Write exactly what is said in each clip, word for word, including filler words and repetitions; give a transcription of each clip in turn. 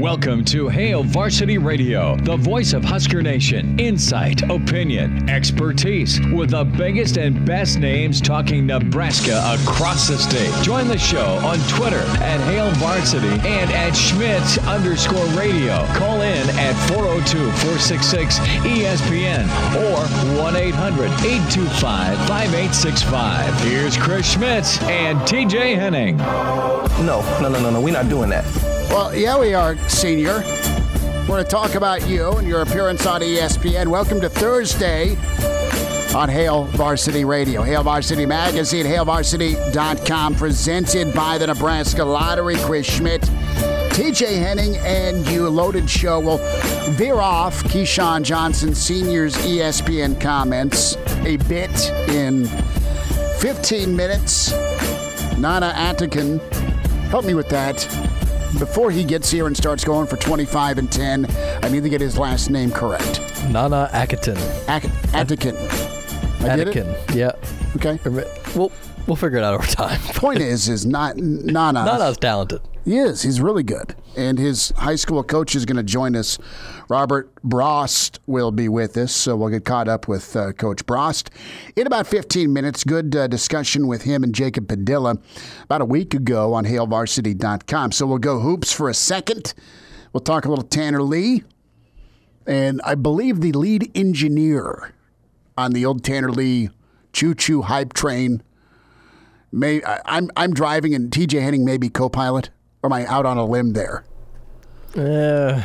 Welcome to Hail Varsity Radio, the voice of Husker Nation. Insight, opinion, expertise, with the biggest and best names talking Nebraska across the state. Join the show on Twitter at Hail Varsity and at Schmitz underscore radio. Call in at four oh two, four six six, E S P N or one eight hundred, eight two five, five eight six five. Here's Chris Schmitz and T J Henning. No, no, no, no, no. We're not doing that. Well, yeah, we are, Senior. We're going to talk about you and your appearance on E S P N. Welcome to Thursday on Hail Varsity Radio. Hail Varsity Magazine, hail varsity dot com, presented by the Nebraska Lottery. Chris Schmidt, T J Henning, and you. Loaded show. We'll veer off Keyshawn Johnson Senior's E S P N comments a bit in fifteen minutes. Nana Atakin, help me with that. Before he gets here and starts going for twenty-five and ten, I need to get his last name correct. Nana Atakin. Ak- Atakin. I get it? Atakin, yeah. Okay. We'll, we'll figure it out over time. Point is, is not Nana. Nana's talented. He is. He's really good. And his high school coach is going to join us. Robert Brost will be with us, so we'll get caught up with uh, Coach Brost in about fifteen minutes. Good uh, discussion with him and Jacob Padilla about a week ago on hail varsity dot com. So we'll go hoops for a second. We'll talk a little Tanner Lee. And I believe the lead engineer on the old Tanner Lee choo-choo hype train. May I, I'm I'm driving and T J Henning may be co-pilot. Or am I out on a limb there? Uh.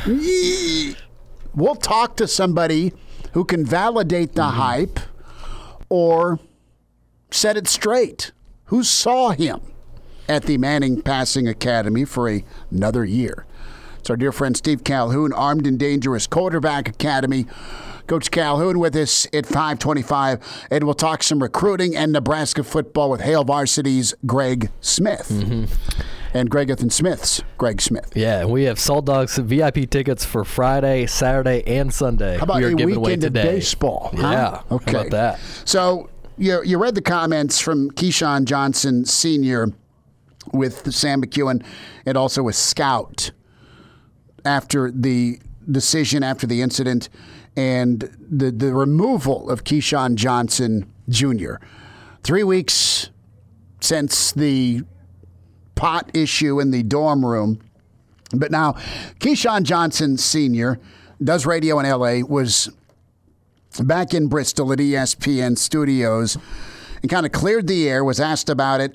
We'll talk to somebody who can validate the mm-hmm. hype or set it straight. Who saw him at the Manning Passing Academy for a, another year? It's our dear friend Steve Calhoun, Armed and Dangerous Quarterback Academy. Coach Calhoun with us at five twenty-five, and we'll talk some recruiting and Nebraska football with Hail Varsity's Greg Smith. Mm-hmm. And Gregathan Smith's Greg Smith. Yeah, we have Salt Dogs V I P tickets for Friday, Saturday, and Sunday. How about we are a giving away weekend of today. baseball? Huh? Yeah, okay. How about that? So you you read the comments from Keyshawn Johnson Senior with Sam McEwen and also with Scout after the decision, after the incident, and the, the removal of Keyshawn Johnson Junior Three weeks since the pot issue in the dorm room. But now, Keyshawn Johnson Senior does radio in L A, was back in Bristol at E S P N Studios and kind of cleared the air, was asked about it,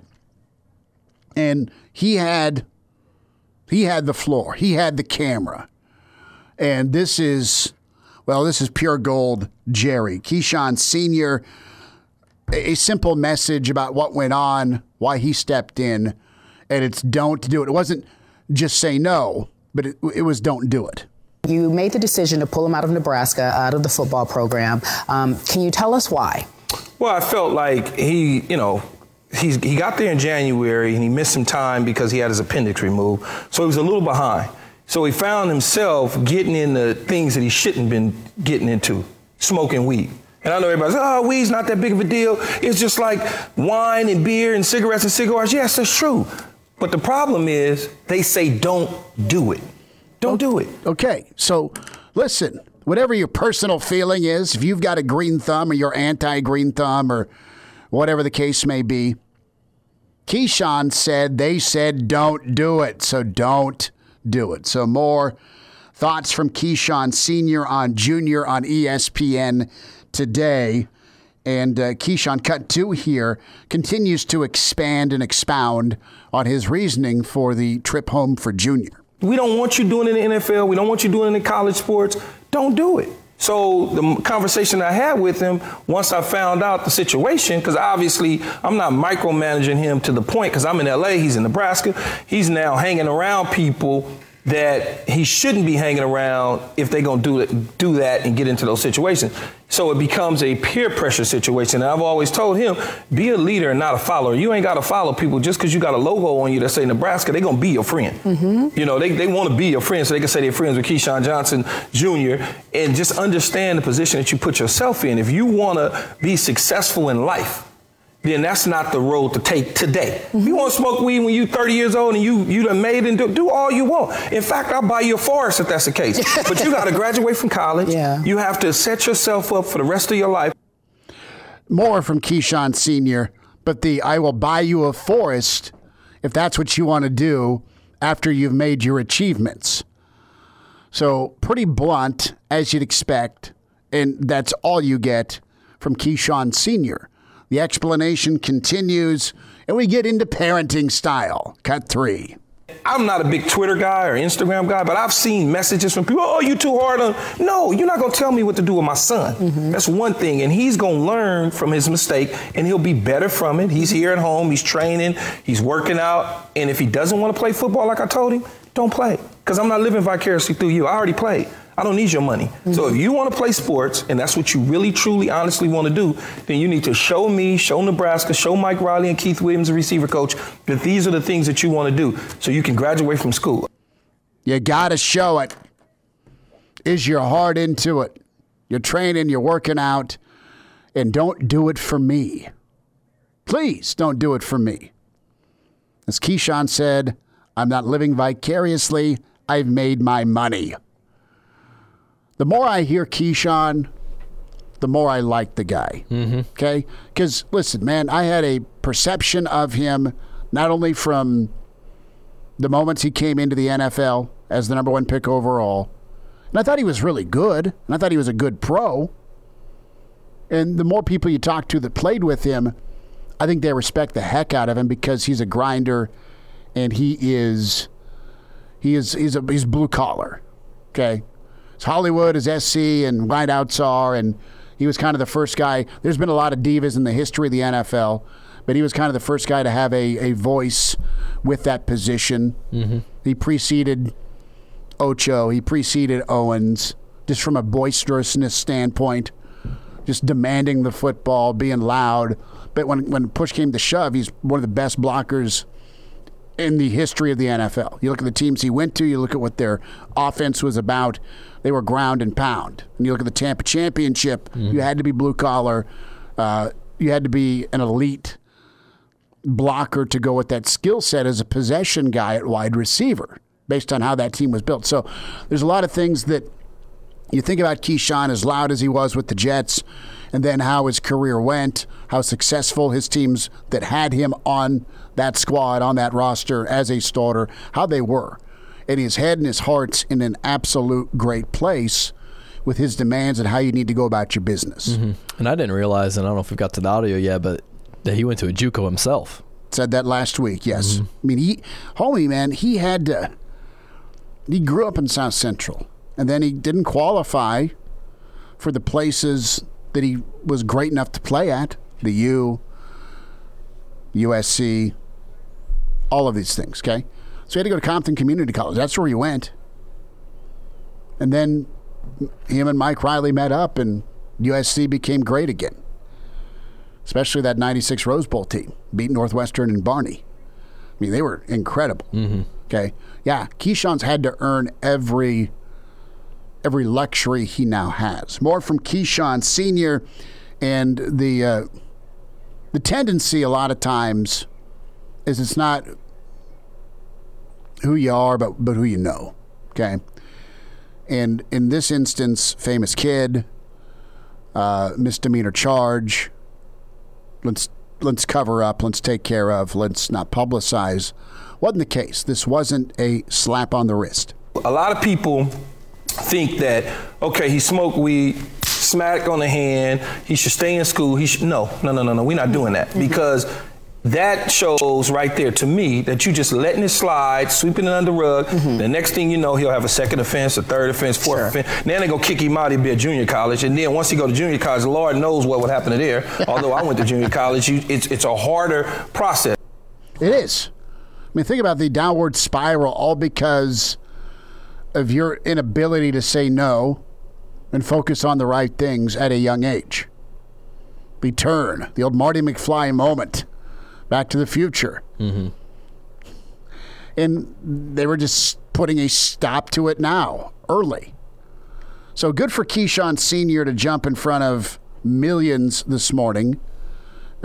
and he had he had the floor. He had the camera. And this is, well, this is pure gold, Jerry. Keyshawn Senior, a simple message about what went on, why he stepped in, and it's don't do it. It wasn't just say no, but it, it was don't do it. You made the decision to pull him out of Nebraska, out of the football program. Um, can you tell us why? Well, I felt like he, you know, he's, he got there in January and he missed some time because he had his appendix removed. So he was a little behind. So he found himself getting into things that he shouldn't have been getting into, smoking weed. And I know everybody's like, oh, weed's not that big of a deal. It's just like wine and beer and cigarettes and cigars. Yes, that's true. But the problem is they say don't do it. Don't do it. Okay, so listen, whatever your personal feeling is, if you've got a green thumb or you're anti-green thumb or whatever the case may be, Keyshawn said they said don't do it, so don't do it. So more thoughts from Keyshawn Senior on Junior on E S P N today. And uh, Keyshawn, cut two here, continues to expand and expound on his reasoning for the trip home for Junior. We don't want you doing it in the N F L. We don't want you doing it in college sports. Don't do it. So the conversation I had with him, once I found out the situation, because obviously I'm not micromanaging him to the point, because I'm in L A, he's in Nebraska. He's now hanging around people that he shouldn't be hanging around if they're going to do do that and get into those situations. So it becomes a peer pressure situation. And I've always told him, be a leader and not a follower. You ain't got to follow people just because you got a logo on you that say Nebraska. They're going to be your friend. Mm-hmm. You know, they, they want to be your friend so they can say they're friends with Keyshawn Johnson Junior And just understand the position that you put yourself in. If you want to be successful in life, then that's not the road to take today. Mm-hmm. If you want to smoke weed when you're thirty years old and you you done made it, and do, do all you want. In fact, I'll buy you a forest if that's the case. But you got to graduate from college. Yeah. You have to set yourself up for the rest of your life. More from Keyshawn Senior, but the I will buy you a forest if that's what you want to do after you've made your achievements. So pretty blunt, as you'd expect, and that's all you get from Keyshawn Senior The explanation continues, and we get into parenting style. Cut three. I'm not a big Twitter guy or Instagram guy, but I've seen messages from people, oh, you too hard on. No, you're not going to tell me what to do with my son. Mm-hmm. That's one thing. And he's going to learn from his mistake, and he'll be better from it. He's here at home. He's training. He's working out. And if he doesn't want to play football like I told him, don't play. Because I'm not living vicariously through you. I already played. I don't need your money. Mm-hmm. So if you want to play sports, and that's what you really, truly, honestly want to do, then you need to show me, show Nebraska, show Mike Riley and Keith Williams, the receiver coach, that these are the things that you want to do so you can graduate from school. You got to show it. Is your heart into it? You're training, you're working out, and don't do it for me. Please don't do it for me. As Keyshawn said, I'm not living vicariously. I've made my money. The more I hear Keyshawn, the more I like the guy. Mm-hmm. Okay? Because, listen, man, I had a perception of him not only from the moments he came into the N F L as the number one pick overall, and I thought he was really good, and I thought he was a good pro. And the more people you talk to that played with him, I think they respect the heck out of him because he's a grinder, and he is he is he's a he's blue collar. Okay? It's Hollywood, as S C and wideouts are, and he was kind of the first guy. There's been a lot of divas in the history of the N F L, but he was kind of the first guy to have a, a voice with that position. Mm-hmm. He preceded Ocho. He preceded Owens, just from a boisterousness standpoint, just demanding the football, being loud. But when, when push came to shove, he's one of the best blockers in the history of the N F L. You look at the teams he went to, you look at what their offense was about, they were ground and pound. And you look at the Tampa Championship, mm-hmm. you had to be blue collar, uh, you had to be an elite blocker to go with that skill set as a possession guy at wide receiver, based on how that team was built. So there's a lot of things that you think about Keyshawn, as loud as he was with the Jets, and then how his career went, how successful his teams that had him on that squad, on that roster as a starter, how they were. And his head and his heart's in an absolute great place with his demands and how you need to go about your business. Mm-hmm. And I didn't realize, and I don't know if we've got to the audio yet, but that he went to a JUCO himself. Said that last week, yes. Mm-hmm. I mean, he, homie, man, he had to, he grew up in South Central, and then he didn't qualify for the places that he was great enough to play at, the U, U S C, all of these things, okay? So he had to go to Compton Community College. That's where he went. And then him and Mike Riley met up, and U S C became great again, especially that ninety-six Rose Bowl team, beat Northwestern and Barney. I mean, they were incredible, mm-hmm. okay? Yeah, Keyshawn's had to earn every every luxury he now has. More from Keyshawn Senior, and the uh, the tendency a lot of times is it's not who you are, but but who you know, okay? And in this instance, famous kid, uh, misdemeanor charge, let's let's cover up, let's take care of, let's not publicize. Wasn't the case. This wasn't a slap on the wrist. A lot of people think that, okay, he smoked weed, smack on the hand, he should stay in school. He should no, no, no, no, no. We're not doing that because that shows right there to me that you just letting it slide, sweeping it under the rug. Mm-hmm. The next thing you know, he'll have a second offense, a third offense, fourth sure. offense. Then they go kick him out, he'll be at junior college. And then once he go to junior college, the Lord knows what would happen to there. Although I went to junior college, you, it's, it's a harder process. It is. I mean, think about the downward spiral, all because of your inability to say no and focus on the right things at a young age. Return, the old Marty McFly moment. Back to the Future. Mm-hmm. And they were just putting a stop to it now, early. So good for Keyshawn Senior to jump in front of millions this morning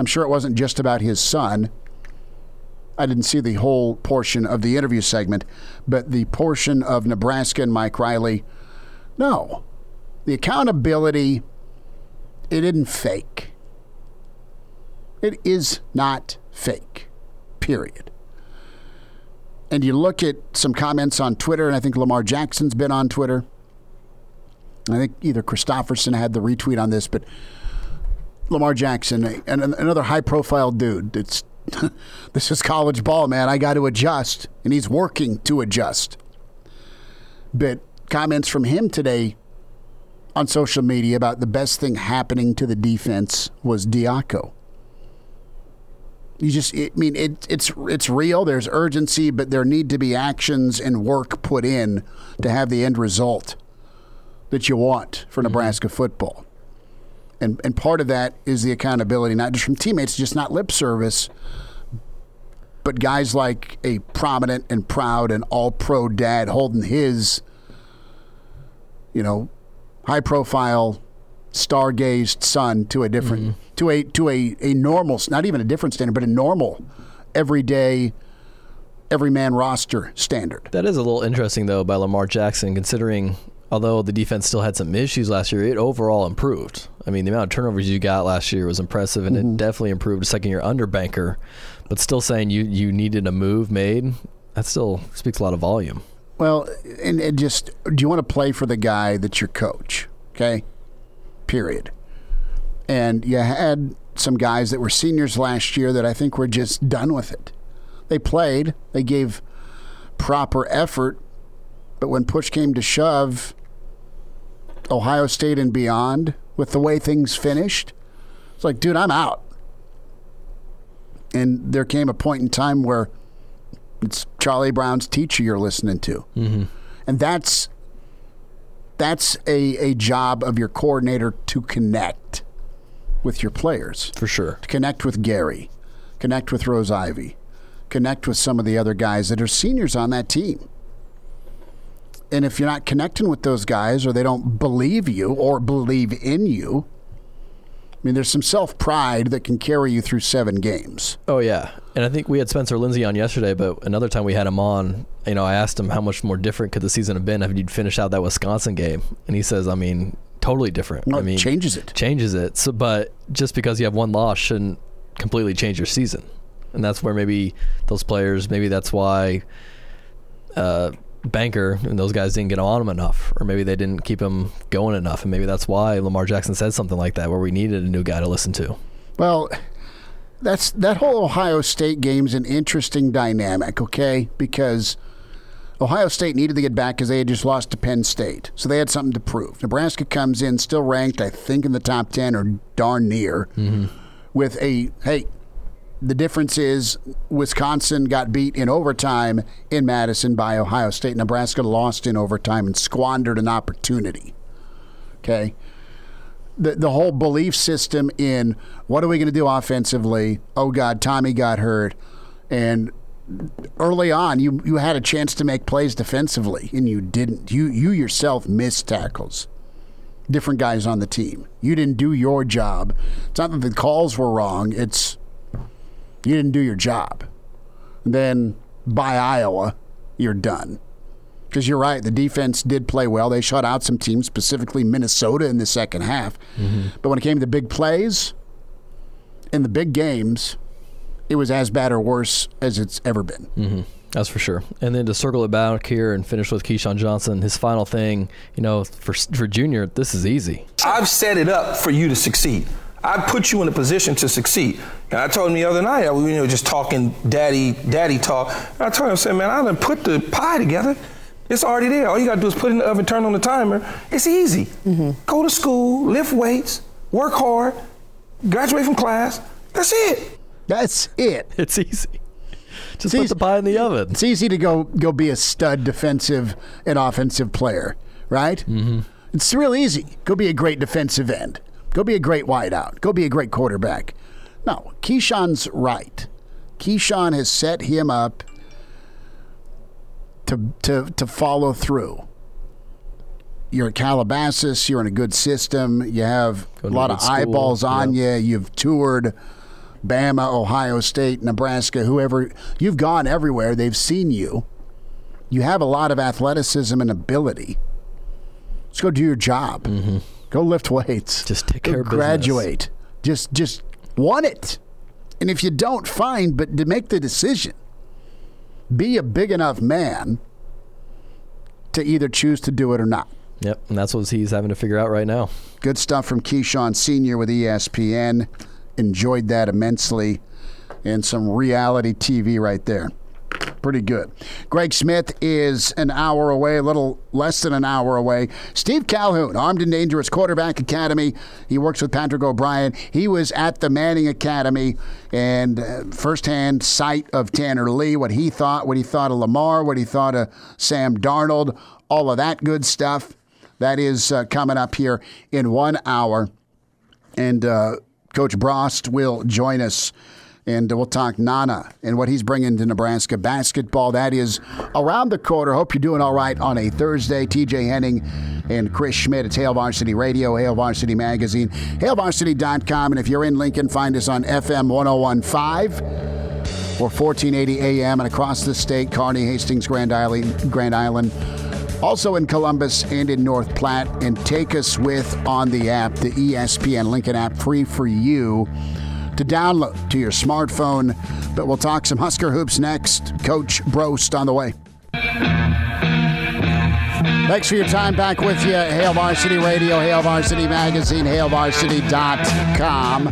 I'm sure it wasn't just about his son. I didn't see the whole portion of the interview segment, but the portion of Nebraska and Mike Riley, no. The accountability, it isn't fake. It is not fake, period. And you look at some comments on Twitter, and I think Lamar Jackson's been on Twitter. I think either Christopherson had the retweet on this, but Lamar Jackson, and another high-profile dude, it's this is college ball, man. I got to adjust, and he's working to adjust. But comments from him today on social media about the best thing happening to the defense was Diaco. You just, I mean, it, it's it's real. There's urgency, but there need to be actions and work put in to have the end result that you want for Nebraska mm-hmm. football. And and part of that is the accountability, not just from teammates, just not lip service, but guys like a prominent and proud and all-pro dad holding his, you know, high-profile, star-gazed son to a different, mm-hmm. to a to a, a normal, not even a different standard, but a normal, everyday, every-man roster standard. That is a little interesting, though, by Lamar Jackson, considering although the defense still had some issues last year, it overall improved. I mean, the amount of turnovers you got last year was impressive, and mm-hmm. it definitely improved a second year under Banker. But still saying you, you needed a move made, that still speaks a lot of volume. Well, and, and just, do you want to play for the guy that's your coach? Okay? Period. And you had some guys that were seniors last year that I think were just done with it. They played, they gave proper effort, but when push came to shove, Ohio State and beyond, with the way things finished, it's like, dude, I'm out. And there came a point in time where it's Charlie Brown's teacher you're listening to. Mm-hmm. And that's that's a, a job of your coordinator to connect with your players. For sure. To connect with Gary, connect with Rose Ivy, connect with some of the other guys that are seniors on that team. And if you're not connecting with those guys, or they don't believe you or believe in you, I mean, there's some self-pride that can carry you through seven games. Oh, yeah. And I think we had Spencer Lindsay on yesterday, but another time we had him on, you know, I asked him how much more different could the season have been if he'd finished out that Wisconsin game. And he says, I mean, totally different. Well, I mean, changes it. Changes it. So, but just because you have one loss shouldn't completely change your season. And that's where maybe those players, maybe that's why uh, Banker and those guys didn't get on him enough, or maybe they didn't keep him going enough, and maybe that's why Lamar Jackson said something like that, where we needed a new guy to listen to. Well, that's that whole Ohio State game's an interesting dynamic, okay? Because Ohio State needed to get back because they had just lost to Penn State, so they had something to prove. Nebraska comes in still ranked, I think, in the top ten or darn near, mm-hmm. with a, hey, the difference is Wisconsin got beat in overtime in Madison by Ohio State. Nebraska lost in overtime and squandered an opportunity. Okay? The the whole belief system in what are we going to do offensively? Oh, God, Tommy got hurt. And early on, you, you had a chance to make plays defensively, and you didn't. You, you yourself missed tackles. Different guys on the team. You didn't do your job. It's not that the calls were wrong. It's you didn't do your job. And then by Iowa, you're done. Because you're right, the defense did play well. They shut out some teams, specifically Minnesota in the second half. Mm-hmm. But when it came to big plays, in the big games, it was as bad or worse as it's ever been. Mm-hmm. That's for sure. And then to circle it back here and finish with Keyshawn Johnson, his final thing, you know, for for Junior, this is easy. I've set it up for you to succeed. I put you in a position to succeed. And I told him the other night, we were just talking daddy daddy talk. And I told him, I said, man, I done put the pie together. It's already there. All you got to do is put it in the oven, turn on the timer. It's easy. Mm-hmm. Go to school, lift weights, work hard, graduate from class. That's it. That's it. It's easy. Just it's put easy. the pie in the oven. It's easy to go go be a stud defensive and offensive player, right? Mm-hmm. It's real easy. Go be a great defensive end. Go be a great wideout. Go be a great quarterback. No, Keyshawn's right. Keyshawn has set him up to to to follow through. You're at Calabasas. You're in a good system. You have a lot of eyeballs on you. You've toured Bama, Ohio State, Nebraska, whoever. You've gone everywhere. They've seen you. You have a lot of athleticism and ability. Let's go do your job. Mm-hmm. Go lift weights. Just take care of business. Graduate. Just, just want it. And if you don't, fine, but to make the decision. Be a big enough man to either choose to do it or not. Yep, and that's what he's having to figure out right now. Good stuff from Keyshawn Senior with E S P N. Enjoyed that immensely. And some reality T V right there. Pretty good. Greg Smith is an hour away, a little less than an hour away. Steve Calhoun, Armed and Dangerous Quarterback Academy. He works with Patrick O'Brien. He was at the Manning Academy, and uh, firsthand sight of Tanner Lee, what he thought, what he thought of Lamar, what he thought of Sam Darnold, all of that good stuff. That is uh, coming up here in one hour. And uh, Coach Brost will join us. And we'll talk Nana and what he's bringing to Nebraska basketball. That is around the corner. Hope you're doing all right on a Thursday. T J Henning and Chris Schmidt. It's Hail Varsity Radio, Hail Varsity Magazine, hail varsity dot com. And if you're in Lincoln, find us on F M one oh one point five or fourteen eighty A M and across the state, Kearney, Hastings, Grand Island, Grand Island. Also in Columbus and in North Platte. And take us with on the app, the E S P N Lincoln app, free for you to download to your smartphone. But we'll talk some Husker hoops next. Coach Brost on the way. Thanks for your time. Back with you. Hail Varsity Radio, Hail Varsity Magazine, hail varsity dot com.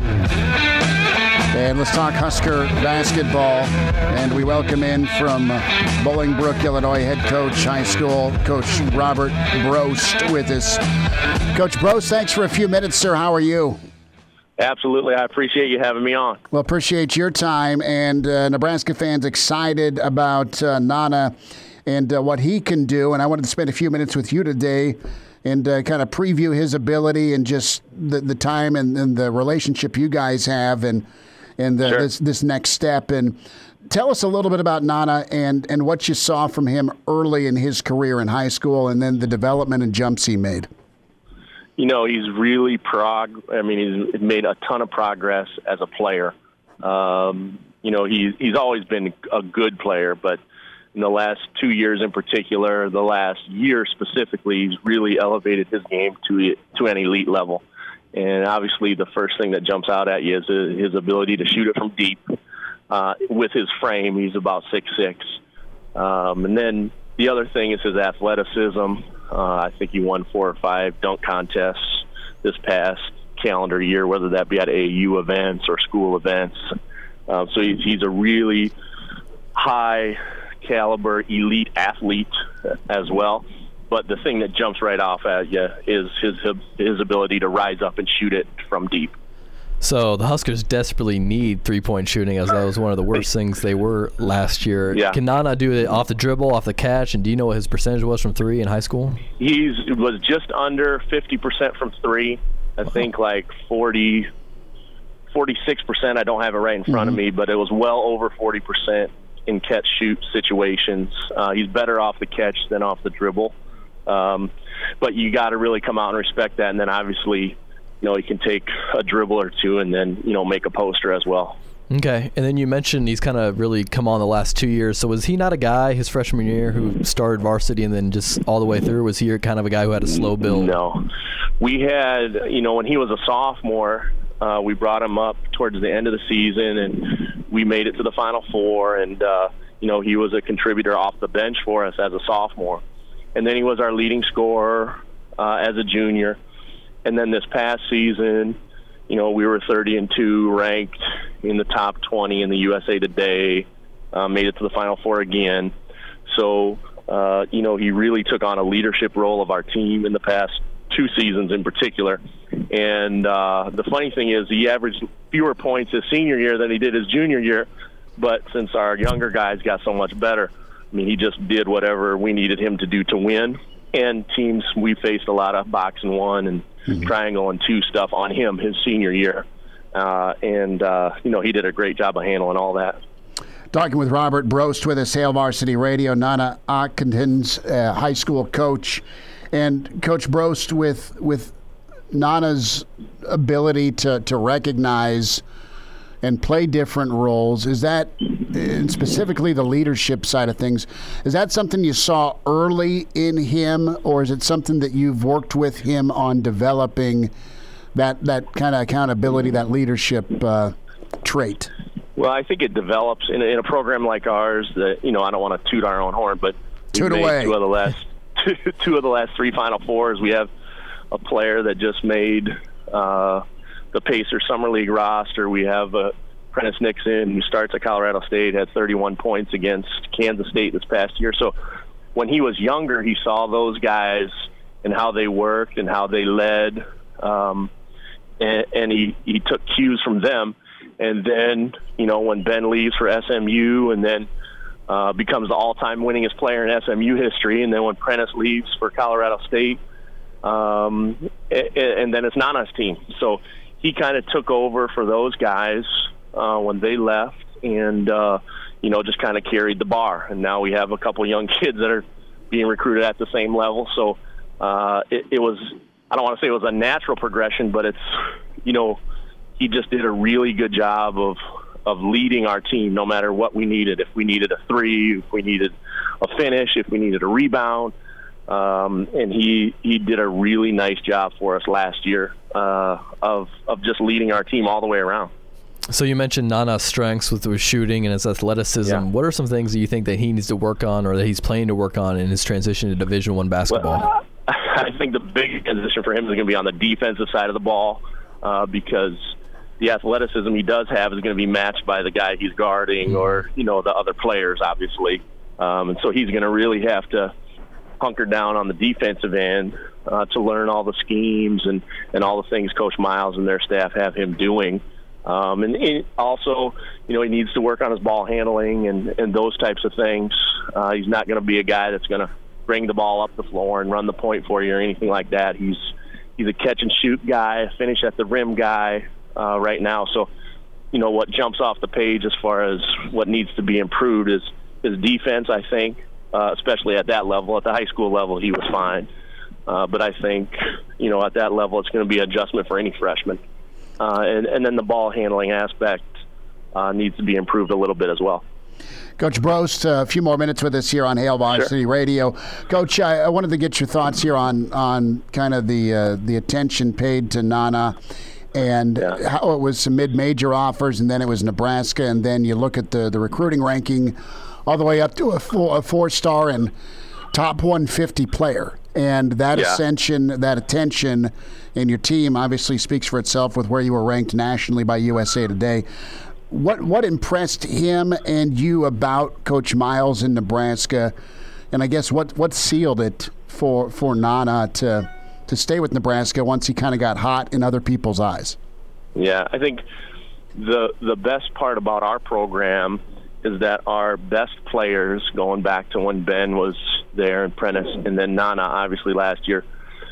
And let's talk Husker basketball. And we welcome in from Bolingbrook, Illinois, head coach, high school, Coach Robert Brost with us. Coach Brost, thanks for a few minutes, sir. How are you? Absolutely. I appreciate you having me on. Well, appreciate your time. And uh, Nebraska fans excited about uh, Nana and uh, what he can do. And I wanted to spend a few minutes with you today and uh, kind of preview his ability and just the, the time and, and the relationship you guys have and, and uh, sure. this, this next step. And tell us a little bit about Nana and, and what you saw from him early in his career in high school and then the development and jumps he made. You know, he's really prog. I mean, he's made a ton of progress as a player. Um, you know, he's he's always been a good player, but in the last two years in particular, the last year specifically, he's really elevated his game to to an elite level. And obviously, the first thing that jumps out at you is his ability to shoot it from deep. Uh, with his frame, he's about six six. Um, and then the other thing is his athleticism. Uh, I think he won four or five dunk contests this past calendar year, whether that be at A A U events or school events. Uh, so he's, he's a really high-caliber, elite athlete as well. But the thing that jumps right off at you is his his ability to rise up and shoot it from deep. So the Huskers desperately need three-point shooting, as that was one of the worst things they were last year. Yeah. Can Nana do it off the dribble, off the catch, and do you know what his percentage was from three in high school? He was just under fifty percent from three. I think like forty, forty-six percent. I don't have it right in front mm-hmm. of me, but it was well over forty percent in catch-shoot situations. Uh, he's better off the catch than off the dribble. Um, but you got to really come out and respect that, and then obviously – you know, he can take a dribble or two and then, you know, make a poster as well. Okay. And then you mentioned he's kind of really come on the last two years. So was he not a guy his freshman year who started varsity and then just all the way through? Was he kind of a guy who had a slow build? No. We had, you know, when he was a sophomore, uh, we brought him up towards the end of the season and we made it to the Final Four. And, uh, you know, he was a contributor off the bench for us as a sophomore. And then he was our leading scorer uh, as a junior. And then this past season, you know, we were thirty and two, ranked in the top twenty in the U S A Today, uh, made it to the Final Four again. So, uh, you know, he really took on a leadership role of our team in the past two seasons in particular. And uh, the funny thing is he averaged fewer points his senior year than he did his junior year. But since our younger guys got so much better, I mean, he just did whatever we needed him to do to win. And teams, we faced a lot of box and one and mm-hmm. triangle and two stuff on him his senior year. Uh, and, uh, you know, he did a great job of handling all that. Talking with Robert Brost with us, Hail Varsity Radio, Nana Ockendon's uh, high school coach. And Coach Brost, with with Nana's ability to, to recognize and play different roles. Is that, and specifically the leadership side of things, is that something you saw early in him, or is it something that you've worked with him on developing that, that kind of accountability, that leadership uh, trait? Well, I think it develops in a, in a program like ours that, you know, I don't want to toot our own horn, but toot away. Two of the last two, two of the last three Final Fours. We have a player that just made uh, the Pacers Summer League roster. We have uh, Prentice Nixon, who starts at Colorado State, had thirty-one points against Kansas State this past year. So when he was younger, he saw those guys and how they worked and how they led, um, and, and he, he took cues from them. And then, you know, when Ben leaves for S M U and then uh, becomes the all-time winningest player in S M U history, and then when Prentice leaves for Colorado State, um, and, and then it's Nana's team. So he kind of took over for those guys uh, when they left and, uh, you know, just kind of carried the bar. And now we have a couple young kids that are being recruited at the same level. So uh, it, it was, I don't want to say it was a natural progression, but it's, you know, he just did a really good job of of leading our team no matter what we needed. If we needed a three, if we needed a finish, if we needed a rebound. Um, and he he did a really nice job for us last year uh, of of just leading our team all the way around. So you mentioned Nana's strengths with his shooting and his athleticism. Yeah. What are some things that you think that he needs to work on or that he's planning to work on in his transition to Division One basketball? Well, I think the big transition for him is going to be on the defensive side of the ball uh, because the athleticism he does have is going to be matched by the guy he's guarding or, you know, the other players, obviously. Um, and so he's going to really have to hunker down on the defensive end uh, to learn all the schemes and, and all the things Coach Miles and their staff have him doing. Um, and, and also, you know, he needs to work on his ball handling and, and those types of things. Uh, he's not going to be a guy that's going to bring the ball up the floor and run the point for you or anything like that. He's he's a catch-and-shoot guy, finish at the rim guy. Uh, right now. So, you know, what jumps off the page as far as what needs to be improved is his defense, I think, uh, especially at that level. At the high school level, he was fine. Uh, but I think, you know, at that level, it's going to be an adjustment for any freshman. Uh, and, and then the ball handling aspect uh, needs to be improved a little bit as well. Coach Brost, uh, a few more minutes with us here on Hail Varsity sure. Radio. Coach, I, I wanted to get your thoughts here on on kind of the uh, the attention paid to Nana and yeah. how it was some mid-major offers, and then it was Nebraska, and then you look at the, the recruiting ranking all the way up to a, four, a four-star and top one fifty player. And that yeah. ascension, that attention in your team obviously speaks for itself with where you were ranked nationally by U S A Today. What what impressed him and you about Coach Miles in Nebraska? And I guess what, what sealed it for, for Nana to to stay with Nebraska once he kind of got hot in other people's eyes? Yeah, I think the the best part about our program is that our best players, going back to when Ben was there and Prentice, and then Nana, obviously, last year,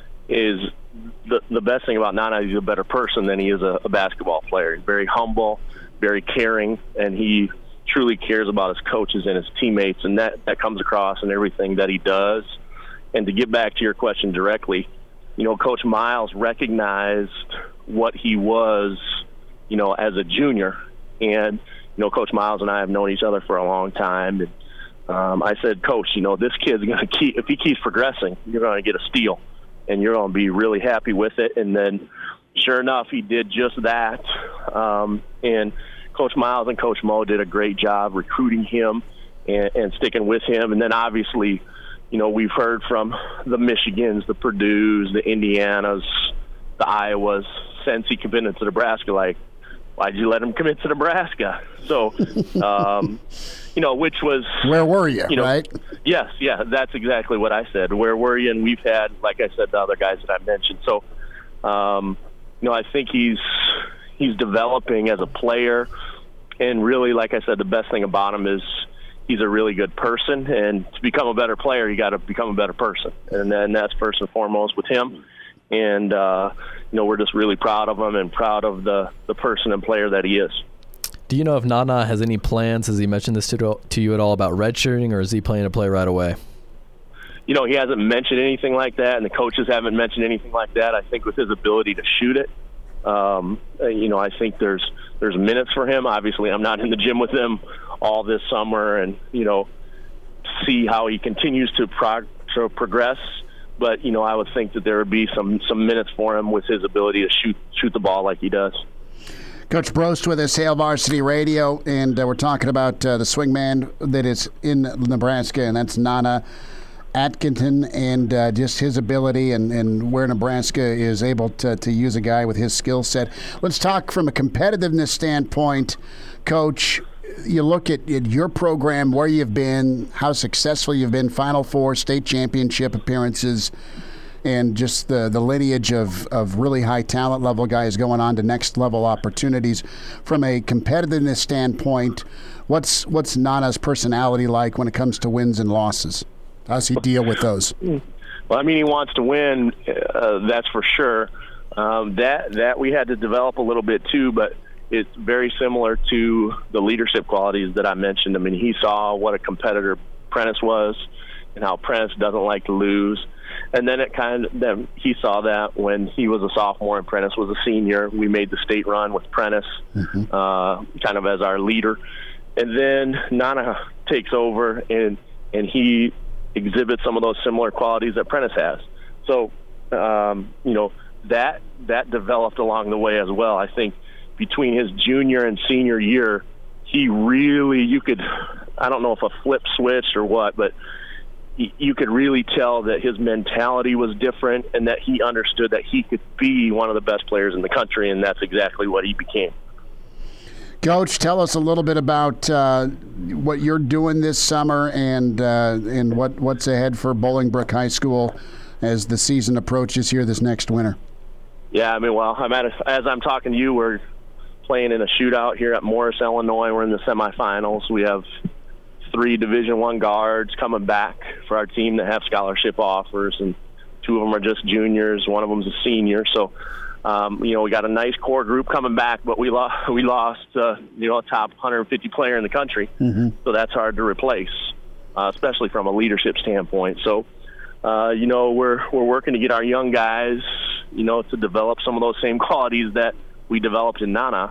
is the, the best thing about Nana is he's a better person than he is a, a basketball player. He's very humble, very caring, and he truly cares about his coaches and his teammates, and that, that comes across in everything that he does. And to get back to your question directly, you know, Coach Miles recognized what he was, you know, as a junior. And, you know, Coach Miles and I have known each other for a long time. And um, I said, Coach, you know, this kid's going to keep, if he keeps progressing, you're going to get a steal. And you're going to be really happy with it. And then, sure enough, he did just that. Um, and Coach Miles and Coach Mo did a great job recruiting him and, and sticking with him. And then, obviously, you know, we've heard from the Michigans, the Purdues, the Indianas, the Iowas, since he committed to Nebraska, like, why'd you let him commit to Nebraska? So, um, you know, which was... Where were you, you know, right? Yes, yeah, that's exactly what I said. Where were you? And we've had, like I said, the other guys that I mentioned. So, um, you know, I think he's he's developing as a player. And really, like I said, the best thing about him is he's a really good person, and to become a better player, you got to become a better person, and then that's first and foremost with him. And uh, you know, we're just really proud of him and proud of the the person and player that he is. Do you know if Nana has any plans? Has he mentioned this to to you at all about redshirting, or is he planning to play right away? You know, he hasn't mentioned anything like that, and the coaches haven't mentioned anything like that. I think with his ability to shoot it, Um, you know, I think there's there's minutes for him. Obviously, I'm not in the gym with him all this summer, and you know, see how he continues to, prog- to progress. But you know, I would think that there would be some some minutes for him with his ability to shoot shoot the ball like he does. Coach Brost with us, Hail Varsity Radio, and uh, we're talking about uh, the swingman that is in Nebraska, and that's Nana Atkinson, and uh, just his ability and, and where Nebraska is able to, to use a guy with his skill set. Let's talk from a competitiveness standpoint, Coach. You look at, at your program, where you've been, how successful you've been, Final Four, state championship appearances, and just the, the lineage of, of really high talent level guys going on to next level opportunities. From a competitiveness standpoint, what's what's Nana's personality like when it comes to wins and losses? How does he deal with those? Well, I mean, he wants to win, uh, that's for sure. Um, that that we had to develop a little bit too, but it's very similar to the leadership qualities that I mentioned. I mean, he saw what a competitor Prentice was and how Prentice doesn't like to lose. And then it kind of then he saw that when he was a sophomore and Prentice was a senior. We made the state run with Prentice, mm-hmm. uh, kind of as our leader. And then Nana takes over, and and he exhibits some of those similar qualities that Prentice has. So, um, you know, that that developed along the way as well. I think between his junior and senior year, he really, you could, I don't know if a flip switched or what, but you could really tell that his mentality was different and that he understood that he could be one of the best players in the country, and that's exactly what he became. Coach, tell us a little bit about uh, what you're doing this summer and uh, and what, what's ahead for Bolingbrook High School as the season approaches here this next winter. Yeah, I mean, well, I'm at a, as I'm talking to you, we're playing in a shootout here at Morris, Illinois. We're in the semifinals. We have three Division One guards coming back for our team that have scholarship offers, and two of them are just juniors. One of them's a senior. So, um, you know, we got a nice core group coming back, but we lost, we lost, uh, you know, a top one hundred fifty player in the country. Mm-hmm. So that's hard to replace, uh, especially from a leadership standpoint. So, uh, you know, we're we're working to get our young guys, you know, to develop some of those same qualities that we developed in Nana.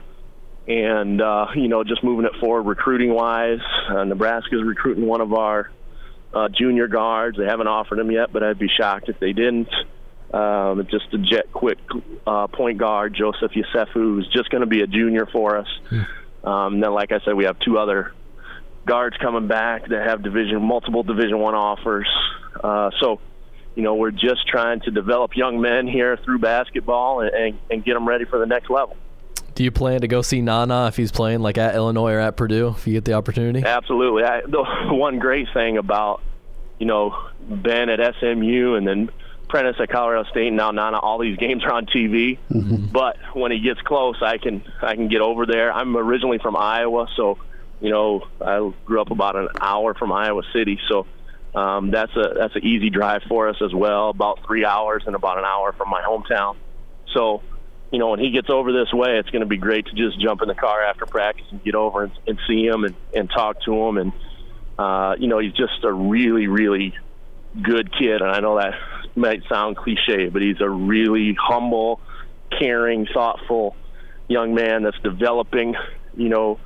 And, uh, you know, just moving it forward recruiting-wise. Uh, Nebraska's recruiting one of our uh, junior guards. They haven't offered him yet, but I'd be shocked if they didn't. Um, just a jet quick uh, point guard, Joseph Yosefu, who's just going to be a junior for us. Hmm. Um, then, like I said, we have two other guards coming back that have division multiple Division One offers. Uh, so, you know, we're just trying to develop young men here through basketball and, and, and get them ready for the next level. Do you plan to go see Nana if he's playing like at Illinois or at Purdue if you get the opportunity? Absolutely. I, the one great thing about, you know, Ben at S M U and then Prentice at Colorado State and now Nana, all these games are on T V. Mm-hmm. But when he gets close, I can I can get over there. I'm originally from Iowa, so, you know, I grew up about an hour from Iowa City. So um, that's a that's an easy drive for us as well, about three hours and about an hour from my hometown. So, you know, when he gets over this way, it's going to be great to just jump in the car after practice and get over and, and see him and, and talk to him. And, uh, you know, he's just a really, really good kid. And I know that might sound cliche, but he's a really humble, caring, thoughtful young man that's developing, you know,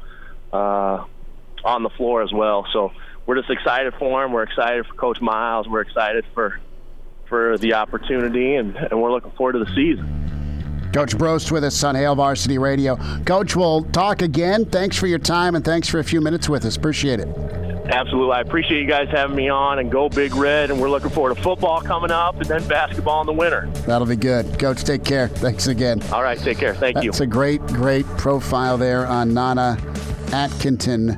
uh, on the floor as well. So we're just excited for him. We're excited for Coach Miles. We're excited for for the opportunity, and, and we're looking forward to the season. Coach Brost with us on Hail Varsity Radio. Coach, we'll talk again. Thanks for your time, and thanks for a few minutes with us. Appreciate it. Absolutely. I appreciate you guys having me on, and go Big Red, and we're looking forward to football coming up and then basketball in the winter. That'll be good. Coach, take care. Thanks again. All right, take care. Thank That's you. That's a great, great profile there on Nana Atkinson,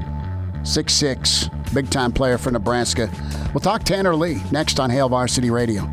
six six, big-time player for Nebraska. We'll talk Tanner Lee next on Hail Varsity Radio.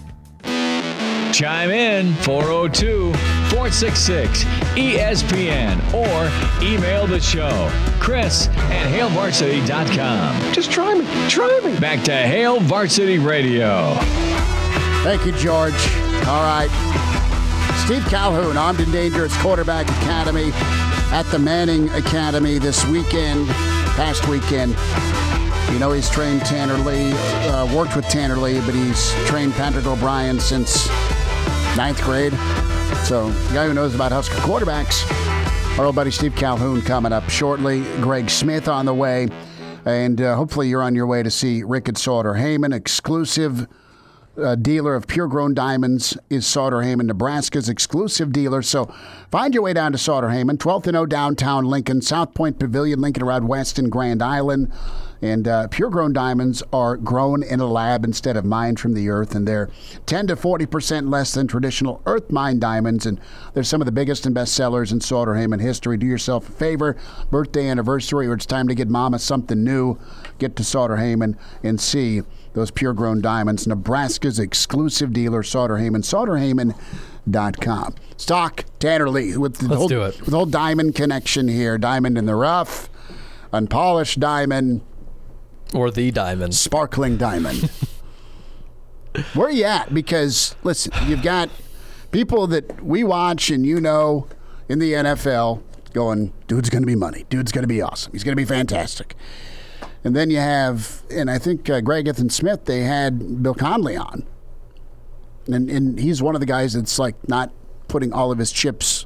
Chime in four oh two, four six six, E S P N or email the show, Chris at hail varsity dot com. Just try me. Try me. Back to Hail Varsity Radio. Thank you, George. All right. Steve Calhoun, Armed and Dangerous Quarterback Academy at the Manning Academy this weekend, past weekend. You know, he's trained Tanner Lee, uh, worked with Tanner Lee, but he's trained Patrick O'Brien since ninth grade. So, the guy who knows about Husker quarterbacks, our old buddy Steve Calhoun coming up shortly. Greg Smith on the way. And uh, hopefully you're on your way to see Rickett Sauter-Heyman, exclusive uh, dealer of pure-grown diamonds is Sauter-Heyman, Nebraska's exclusive dealer. So find your way down to Sauter-Heyman, twelfth and O downtown Lincoln, South Point Pavilion, Lincoln Road West in Grand Island. And uh, pure-grown diamonds are grown in a lab instead of mined from the earth, and they're ten to forty percent less than traditional earth-mined diamonds, and they're some of the biggest and best sellers in Sauter-Heyman history. Do yourself a favor, birthday, anniversary, or it's time to get mama something new. Get to Sauter-Heyman and see those pure-grown diamonds. Nebraska's exclusive dealer, Sauter-Heyman, Sauter Heyman dot com. Stock Tanner Lee with the Let's whole, do it. with the whole diamond connection here. Diamond in the rough, unpolished diamond, Or the diamond. sparkling diamond. Where are you at? Because, listen, you've got people that we watch and you know in the N F L going, dude's going to be money. Dude's going to be awesome. He's going to be fantastic. And then you have, and I think uh, Greg Ethan Smith, they had Bill Conley on. And, and he's one of the guys that's like not putting all of his chips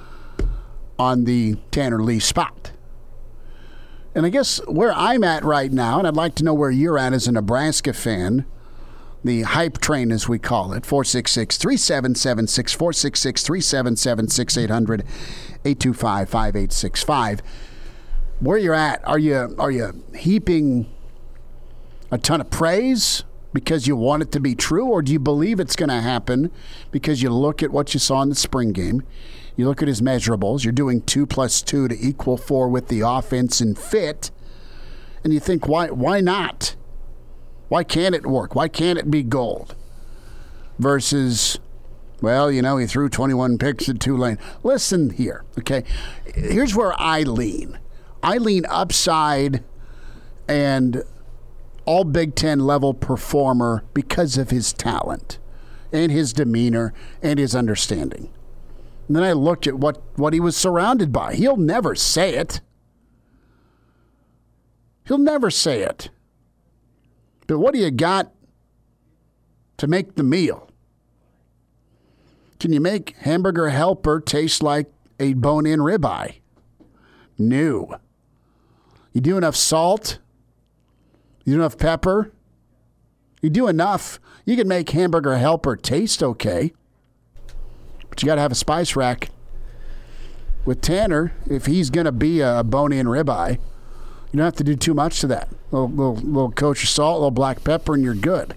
on the Tanner Lee spot. And I guess where I'm at right now, and I'd like to know where you're at as a Nebraska fan, the hype train as we call it, four six six, three seven seven six, four six six, three seven seven six, eight hundred, eight two five, five eight six five. Where you're at, are you are you heaping a ton of praise because you want it to be true, or do you believe it's going to happen because you look at what you saw in the spring game? You look at his measurables. You're doing two plus two to equal four with the offense and fit. And you think, why why not? Why can't it work? Why can't it be gold? Versus, well, you know, he threw twenty-one picks at Tulane. Listen here, okay? Here's where I lean. I lean upside and all Big Ten level performer because of his talent and his demeanor and his understanding. And then I looked at what, what he was surrounded by. He'll never say it. He'll never say it. But what do you got to make the meal? Can you make Hamburger Helper taste like a bone-in ribeye? No. You do enough salt? You do enough pepper? You do enough, you can make Hamburger Helper taste okay. But you got to have a spice rack. With Tanner, if he's going to be a bone-in ribeye, you don't have to do too much to that. A little, little, little coach of salt, a little black pepper, and you're good.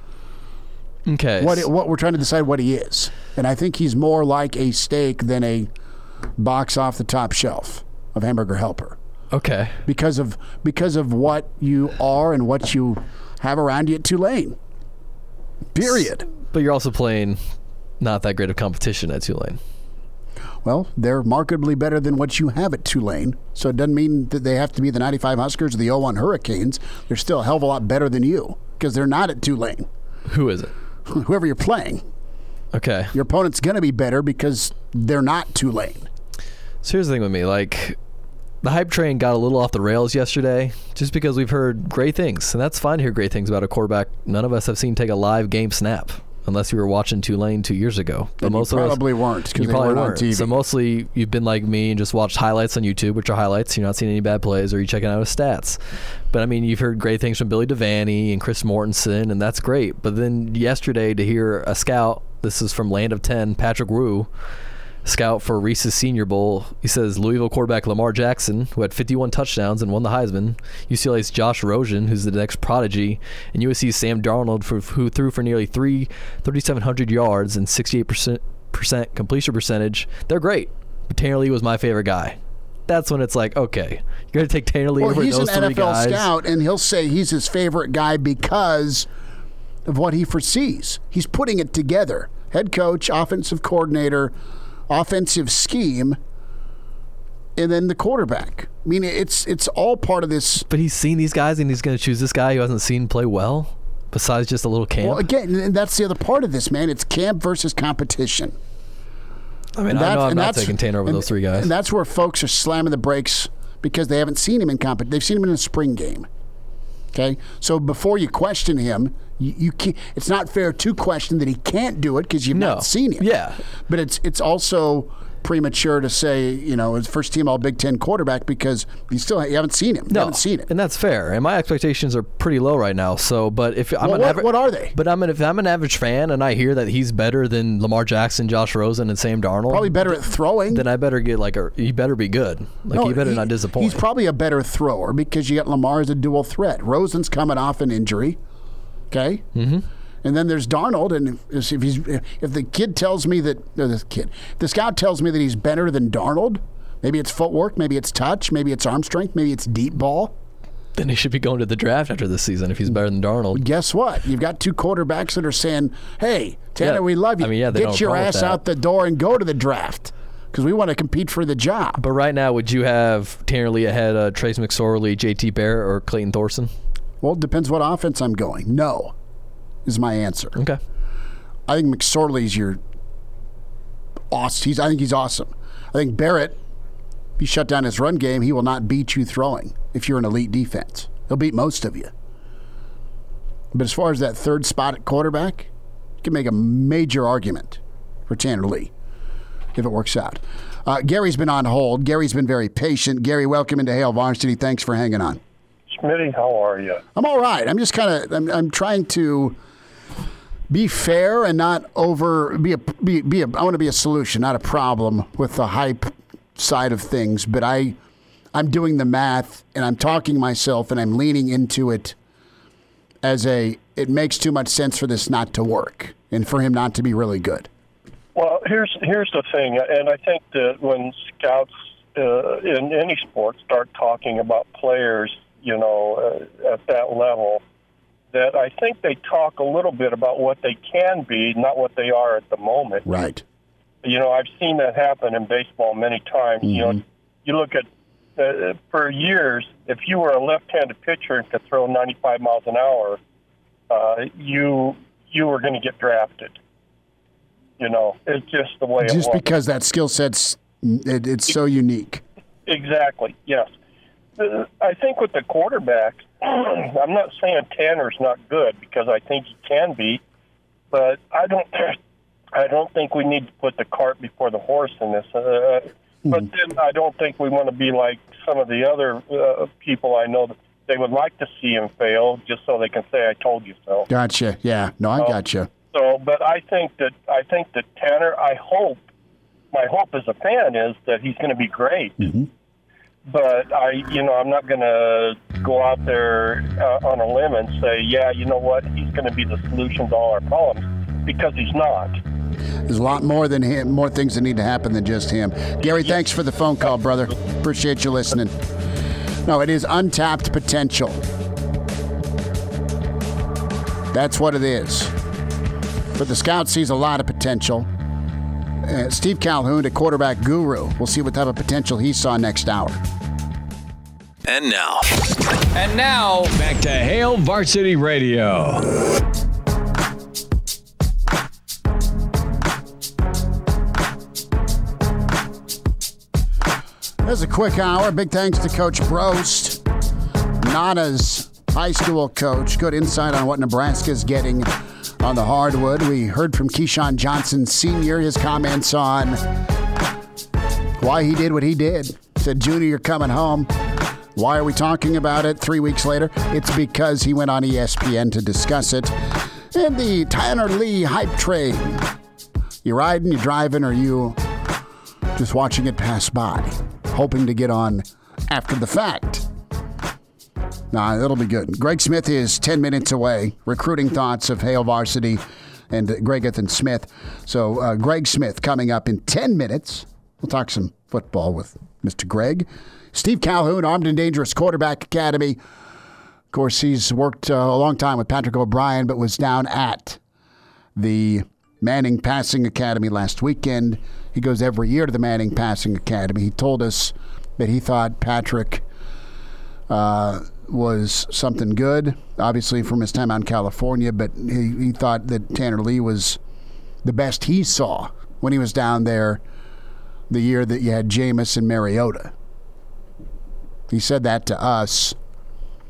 Okay. What what we're trying to decide what he is, and I think he's more like a steak than a box off the top shelf of Hamburger Helper. Okay. Because of because of what you are and what you have around you at Tulane. Period. But you're also playing not that great of competition at Tulane. Well, they're markedly better than what you have at Tulane, so it doesn't mean that they have to be the ninety-five Huskers or the oh one Hurricanes. They're still a hell of a lot better than you because they're not at Tulane. Who is it? Whoever you're playing. Okay. Your opponent's going to be better because they're not Tulane. So here's the thing with me. Like, the hype train got a little off the rails yesterday just because we've heard great things. And that's fine to hear great things about a quarterback none of us have seen take a live game snap. Unless you were watching Tulane two years ago. But and most you of probably us, weren't because you they probably weren't weren't. on T V. So mostly you've been like me and just watched highlights on YouTube, which are highlights. You're not seeing any bad plays or you're checking out his stats. But, I mean, you've heard great things from Billy Devaney and Chris Mortensen, and that's great. But then yesterday to hear a scout, this is from Land of ten, Patrick Wu, scout for Reese's Senior Bowl. He says Louisville quarterback Lamar Jackson, who had fifty-one touchdowns and won the Heisman, U C L A's Josh Rosen, who's the next prodigy, and U S C's Sam Darnold, for, who threw for nearly three thirty-seven hundred yards and sixty-eight percent completion percentage. They're great. But Tanner Lee was my favorite guy. That's when it's like, okay, you're going to take Tanner Lee well, over he's those an three N F L guys. scout, and he'll say he's his favorite guy because of what he foresees. He's putting it together. Head coach, offensive coordinator, offensive scheme, and then the quarterback. I mean, it's it's all part of this. But he's seen these guys, and he's going to choose this guy who hasn't seen play well, besides just a little camp. Well, again, and that's the other part of this, man. It's camp versus competition. I mean, And I that- know I'm and not that's- taking Tanner over and- those three guys. And that's where folks are slamming the brakes because they haven't seen him in competition. They've seen him in a spring game. Okay, so before you question him, you, you can't. It's not fair to question that he can't do it because you've No. not seen him. Yeah. But it's it's also premature to say, you know, his first team All Big Ten quarterback because you still you haven't seen him. You No, haven't seen it. and that's fair. And my expectations are pretty low right now. So, but if I'm Well, an what- aver- what are they? But I'm an, if I'm an average fan and I hear that he's better than Lamar Jackson, Josh Rosen, and Sam Darnold, Probably better at throwing. then I better get like a. He better be good. Like No, he better he- not disappoint. He's probably a better thrower because you got Lamar as a dual threat. Rosen's coming off an injury. Okay. Mm-hmm. And then there's Darnold, and if, if he's if the kid tells me that or the kid, if the scout tells me that he's better than Darnold, maybe it's footwork, maybe it's touch, maybe it's arm strength, maybe it's deep ball. Then he should be going to the draft after this season if he's better than Darnold. Guess what? You've got two quarterbacks that are saying, "Hey, Tanner, Yeah. we love you. I mean, yeah, they don't Get have your a problem ass with that. out the door and go to the draft because we want to compete for the job." But right now, would you have Tanner Lee ahead of Trace McSorley, J T Barrett, or Clayton Thorson? Well, it depends what offense I'm going. No, is my answer. Okay. I think McSorley's your awesome. He's, I think he's awesome. I think Barrett, if you shut down his run game, he will not beat you throwing if you're an elite defense. He'll beat most of you. But as far as that third spot at quarterback, you can make a major argument for Tanner Lee if it works out. Uh, Gary's been on hold. Gary's been very patient. Gary, welcome into Hail Varsity. Thanks for hanging on. Smitty, how are you? I'm all right. I'm just kind of I'm, I'm trying to be fair and not over be a be, be a I want to be a solution, not a problem with the hype side of things, but I I'm doing the math and I'm talking myself and I'm leaning into it as a it makes too much sense for this not to work and for him not to be really good. Well, here's here's the thing, and I think that when scouts uh, in any sport start talking about players, you know, uh, at that level, that I think they talk a little bit about what they can be, not what they are at the moment. Right. You know, I've seen that happen in baseball many times. Mm-hmm. You know, you look at uh, for years, if you were a left-handed pitcher and could throw ninety-five miles an hour, uh, you you were going to get drafted. You know, it's just the way just it was. Just because that skill set's it, it's so unique. Exactly. Yes. Uh, I think with the quarterback, I'm not saying Tanner's not good because I think he can be, but I don't. I don't think we need to put the cart before the horse in this. Uh, mm-hmm. But then I don't think we want to be like some of the other uh, people I know that they would like to see him fail just so they can say, "I told you so." Gotcha. Yeah. No, I so, gotcha. So, but I think that I think that Tanner. I hope my hope as a fan is that he's going to be great. Mm-hmm. But I, you know, I'm not going to go out there uh, on a limb and say, yeah, you know what, he's going to be the solution to all our problems, because he's not. There's a lot more than him, more things that need to happen than just him. Gary, thanks for the phone call, brother. Appreciate you listening. No, it is untapped potential. That's what it is. But the scout sees a lot of potential. Uh, Steve Calhoun, a quarterback guru. We'll see what type of potential he saw next hour. And now. And now, back to Hail Varsity Radio. There's a quick hour. Big thanks to Coach Brost, Nana's high school coach. Good insight on what Nebraska's getting on the hardwood. We heard from Keyshawn Johnson Senior, his comments on why he did what he did. Said, Junior, you're coming home. Why are we talking about it three weeks later? It's because he went on E S P N to discuss it. And the Tanner Lee hype train. You riding, you driving, or you just watching it pass by, hoping to get on after the fact? Nah, it'll be good. Greg Smith is ten minutes away. Recruiting thoughts of Hail Varsity and Gregathan Smith. So uh, Greg Smith coming up in ten minutes. We'll talk some football with Mister Greg. Steve Calhoun, Armed and Dangerous Quarterback Academy. Of course, he's worked uh, a long time with Patrick O'Brien, but was down at the Manning Passing Academy last weekend. He goes every year to the Manning Passing Academy. He told us that he thought Patrick uh, was something good, obviously from his time out in California, but he, he thought that Tanner Lee was the best he saw when he was down there the year that you had Jameis and Mariota. He said that to us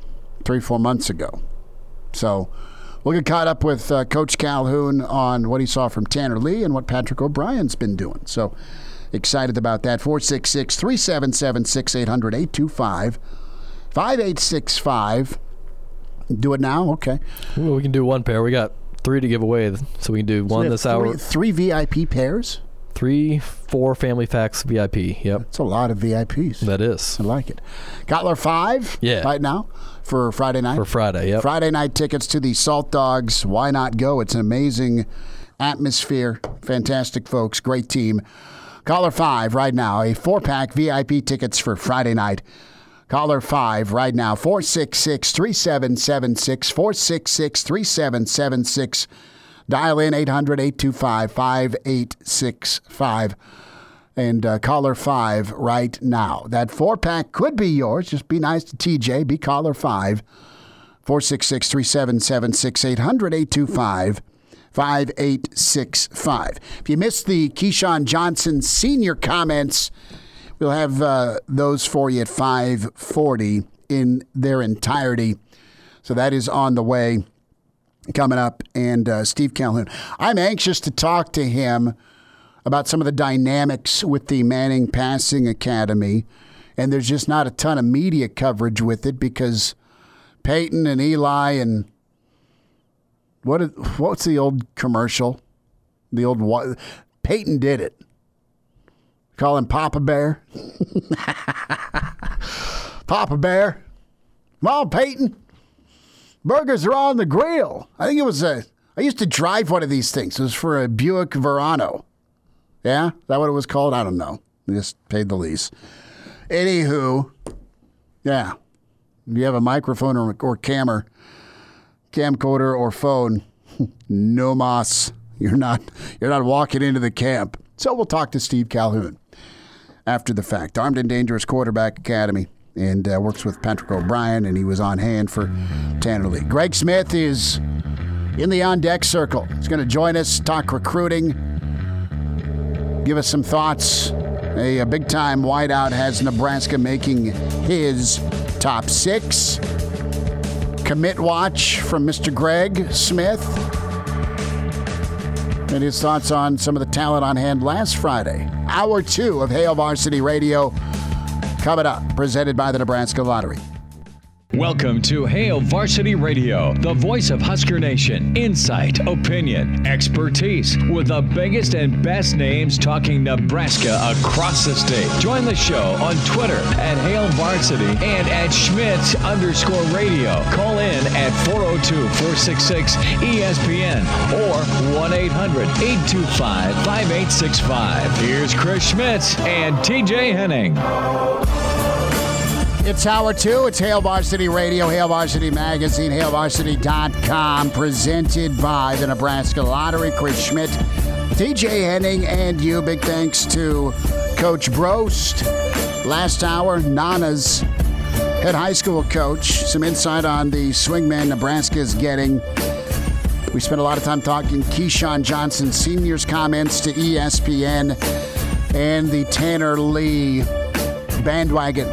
three, four months ago. So we'll get caught up with uh, Coach Calhoun on what he saw from Tanner Lee and what Patrick O'Brien's been doing. So excited about that. four six six, three seven seven, six eight hundred, eight two five, five eight six five. Do it now? Okay. Well, we can do one pair. We got three to give away, so we can do So one we have this three, hour. Three V I P pairs? Three, four Family Facts V I P. Yep. That's a lot of V I Ps. That is. I like it. Kotler five Yeah. right now for Friday night. For Friday, yep. Friday night tickets to the Salt Dogs. Why not go? It's an amazing atmosphere. Fantastic folks. Great team. Caller five right now. A four-pack V I P tickets for Friday night. Caller five right now. four six six, three seven seven six. four six six, three seven seven six. Dial in eight hundred, eight two five, five eight six five. And uh, caller five right now. That four-pack could be yours. Just be nice to T J. Be caller five. four six six, three seven seven six. eight hundred, eight two five, five eight six five. If you missed the Keyshawn Johnson Senior comments, we'll have uh, those for you at five forty in their entirety. So that is on the way. Coming up, and uh, Steve Calhoun. I'm anxious to talk to him about some of the dynamics with the Manning Passing Academy, and there's just not a ton of media coverage with it because Peyton and Eli and what what's the old commercial? The old what? Peyton did it. Call him Papa Bear. Papa Bear. Come on, Peyton. Burgers are on the grill. I think it was a, I used to drive one of these things. It was for a Buick Verano. Yeah? Is that what it was called? I don't know. I just paid the lease. Anywho, yeah. If you have a microphone or, or camera, camcorder or phone, no mas. You're not, you're not walking into the camp. So we'll talk to Steve Calhoun after the fact. Armed and Dangerous Quarterback Academy. And uh, works with Patrick O'Brien, and he was on hand for Tanner Lee. Greg Smith is in the on-deck circle. He's going to join us, talk recruiting, give us some thoughts. A, a big-time wideout has Nebraska making his top six. Commit watch from Mister Greg Smith. And his thoughts on some of the talent on hand last Friday. Hour two of Hail Varsity Radio. Coming up, presented by the Nebraska Lottery. Welcome to Hail Varsity Radio, the voice of Husker Nation. Insight, opinion, expertise, with the biggest and best names talking Nebraska across the state. Join the show on Twitter at Hail Varsity and at Schmidt underscore radio. Call in at four oh two, four six six, E S P N or one eight hundred, eight two five, five eight six five. Here's Chris Schmidt and T J Henning. It's hour two. It's Hail Varsity Radio, Hail Varsity Magazine, hail varsity dot com, presented by the Nebraska Lottery. Chris Schmidt, T J Henning, and you. Big thanks to Coach Brost. Last hour, Nana's head high school coach. Some insight on the swingman Nebraska is getting. We spent a lot of time talking Keyshawn Johnson Senior's comments to E S P N and the Tanner Lee bandwagon.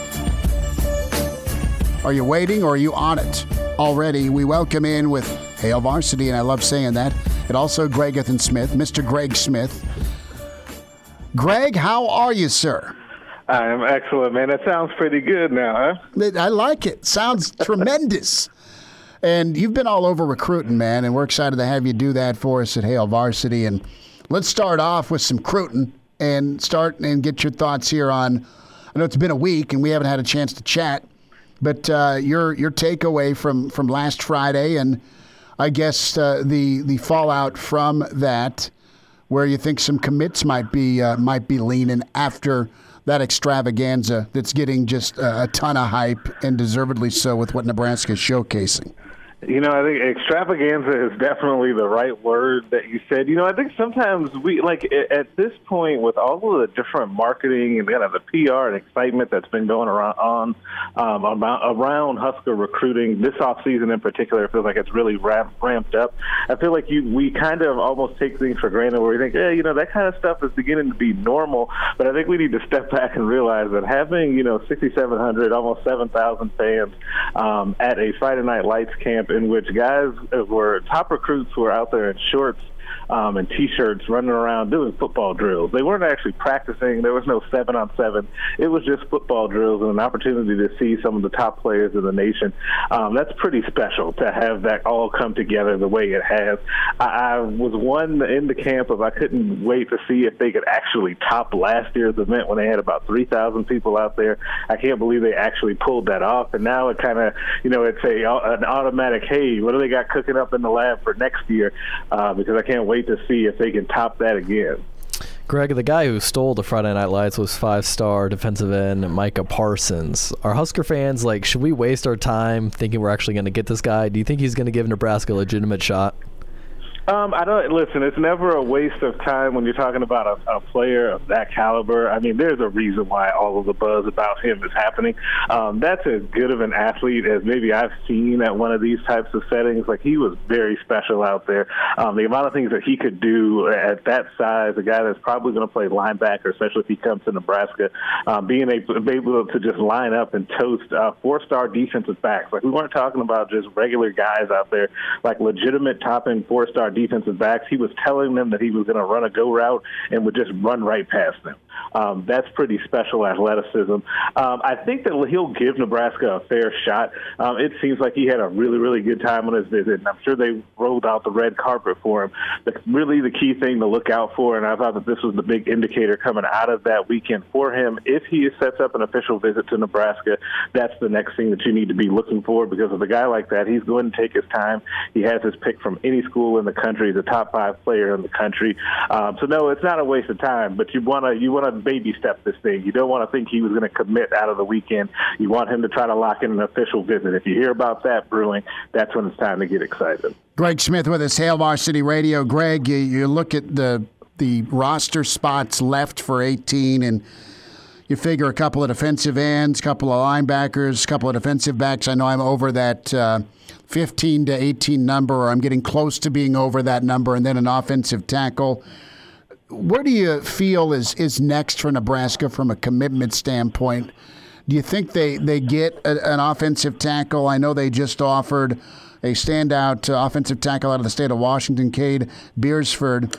Are you waiting or are you on it already? We welcome in with Hail Varsity, and I love saying that. And also Greg Ethan Smith, Mister Greg Smith. Greg, how are you, sir? I'm excellent, man. That sounds pretty good now, huh? I like it. Sounds tremendous. And you've been all over recruiting, man, and we're excited to have you do that for us at Hail Varsity. And let's start off with some recruiting and start and get your thoughts here on, I know it's been a week and we haven't had a chance to chat, but uh, your your takeaway from, from last Friday and I guess uh, the the fallout from that, where you think some commits might be uh, might be leaning after that extravaganza that's getting just a, a ton of hype, and deservedly so with what Nebraska is showcasing. You know, I think extravaganza is definitely the right word that you said. You know, I think sometimes we, like, at this point, with all of the different marketing and kind of the P R and excitement that's been going around on um, about, around Husker recruiting this offseason in particular, it feels like it's really ramp, ramped up. I feel like you we kind of almost take things for granted where we think, yeah, you know, that kind of stuff is beginning to be normal. But I think we need to step back and realize that having, you know, sixty-seven hundred, almost seven thousand fans um, at a Friday Night Lights camp in which guys were top recruits who were out there in shorts um, and T-shirts running around doing football drills. They weren't actually practicing. There was no seven-on-seven. It was just football drills and an opportunity to see some of the top players in the nation. Um, that's pretty special to have that all come together the way it has. I, I was one in the camp of I couldn't wait to see if they could actually top last year's event when they had about three thousand people out there. I can't believe they actually pulled that off. And now it kind of, you know, it's a, an automatic, hey, what do they got cooking up in the lab for next year? Uh, because I can't wait to see if they can top that again. Greg, the guy who stole the Friday Night Lights was five-star defensive end Micah Parsons. Are Husker fans like, should we waste our time thinking we're actually going to get this guy? Do you think he's going to give Nebraska a legitimate shot? Um, I don't listen. It's never a waste of time when you're talking about a, a player of that caliber. I mean, there's a reason why all of the buzz about him is happening. Um, that's as good of an athlete as maybe I've seen at one of these types of settings. Like, he was very special out there. Um, the amount of things that he could do at that size, a guy that's probably going to play linebacker, especially if he comes to Nebraska, um, being able, able to just line up and toast uh, four-star defensive backs. Like, we weren't talking about just regular guys out there, like legitimate top-end four-star defensive backs. He was telling them that he was going to run a go route and would just run right past them. Um, that's pretty special athleticism. Um, I think that he'll give Nebraska a fair shot. Um, it seems like he had a really, really good time on his visit, and I'm sure they rolled out the red carpet for him. But really the key thing to look out for, and I thought that this was the big indicator coming out of that weekend for him, if he sets up an official visit to Nebraska, that's the next thing that you need to be looking for, because with a guy like that, he's going to take his time. He has his pick from any school in the country. He's a top five player in the country. Um, so, no, it's not a waste of time, but you want to you want to baby step this thing. You don't want to think he was going to commit out of the weekend. You want him to try to lock in an official visit. If you hear about that brewing, that's when it's time to get excited. Greg Smith with us, Hail Varsity Radio. Greg, you, you look at the the roster spots left for eighteen, and you figure a couple of defensive ends, a couple of linebackers, a couple of defensive backs. I know I'm over that uh, fifteen to eighteen number, or I'm getting close to being over that number, and then an offensive tackle. Where do you feel is, is next for Nebraska from a commitment standpoint? Do you think they, they get a, an offensive tackle? I know they just offered a standout uh, offensive tackle out of the state of Washington, Cade Beersford.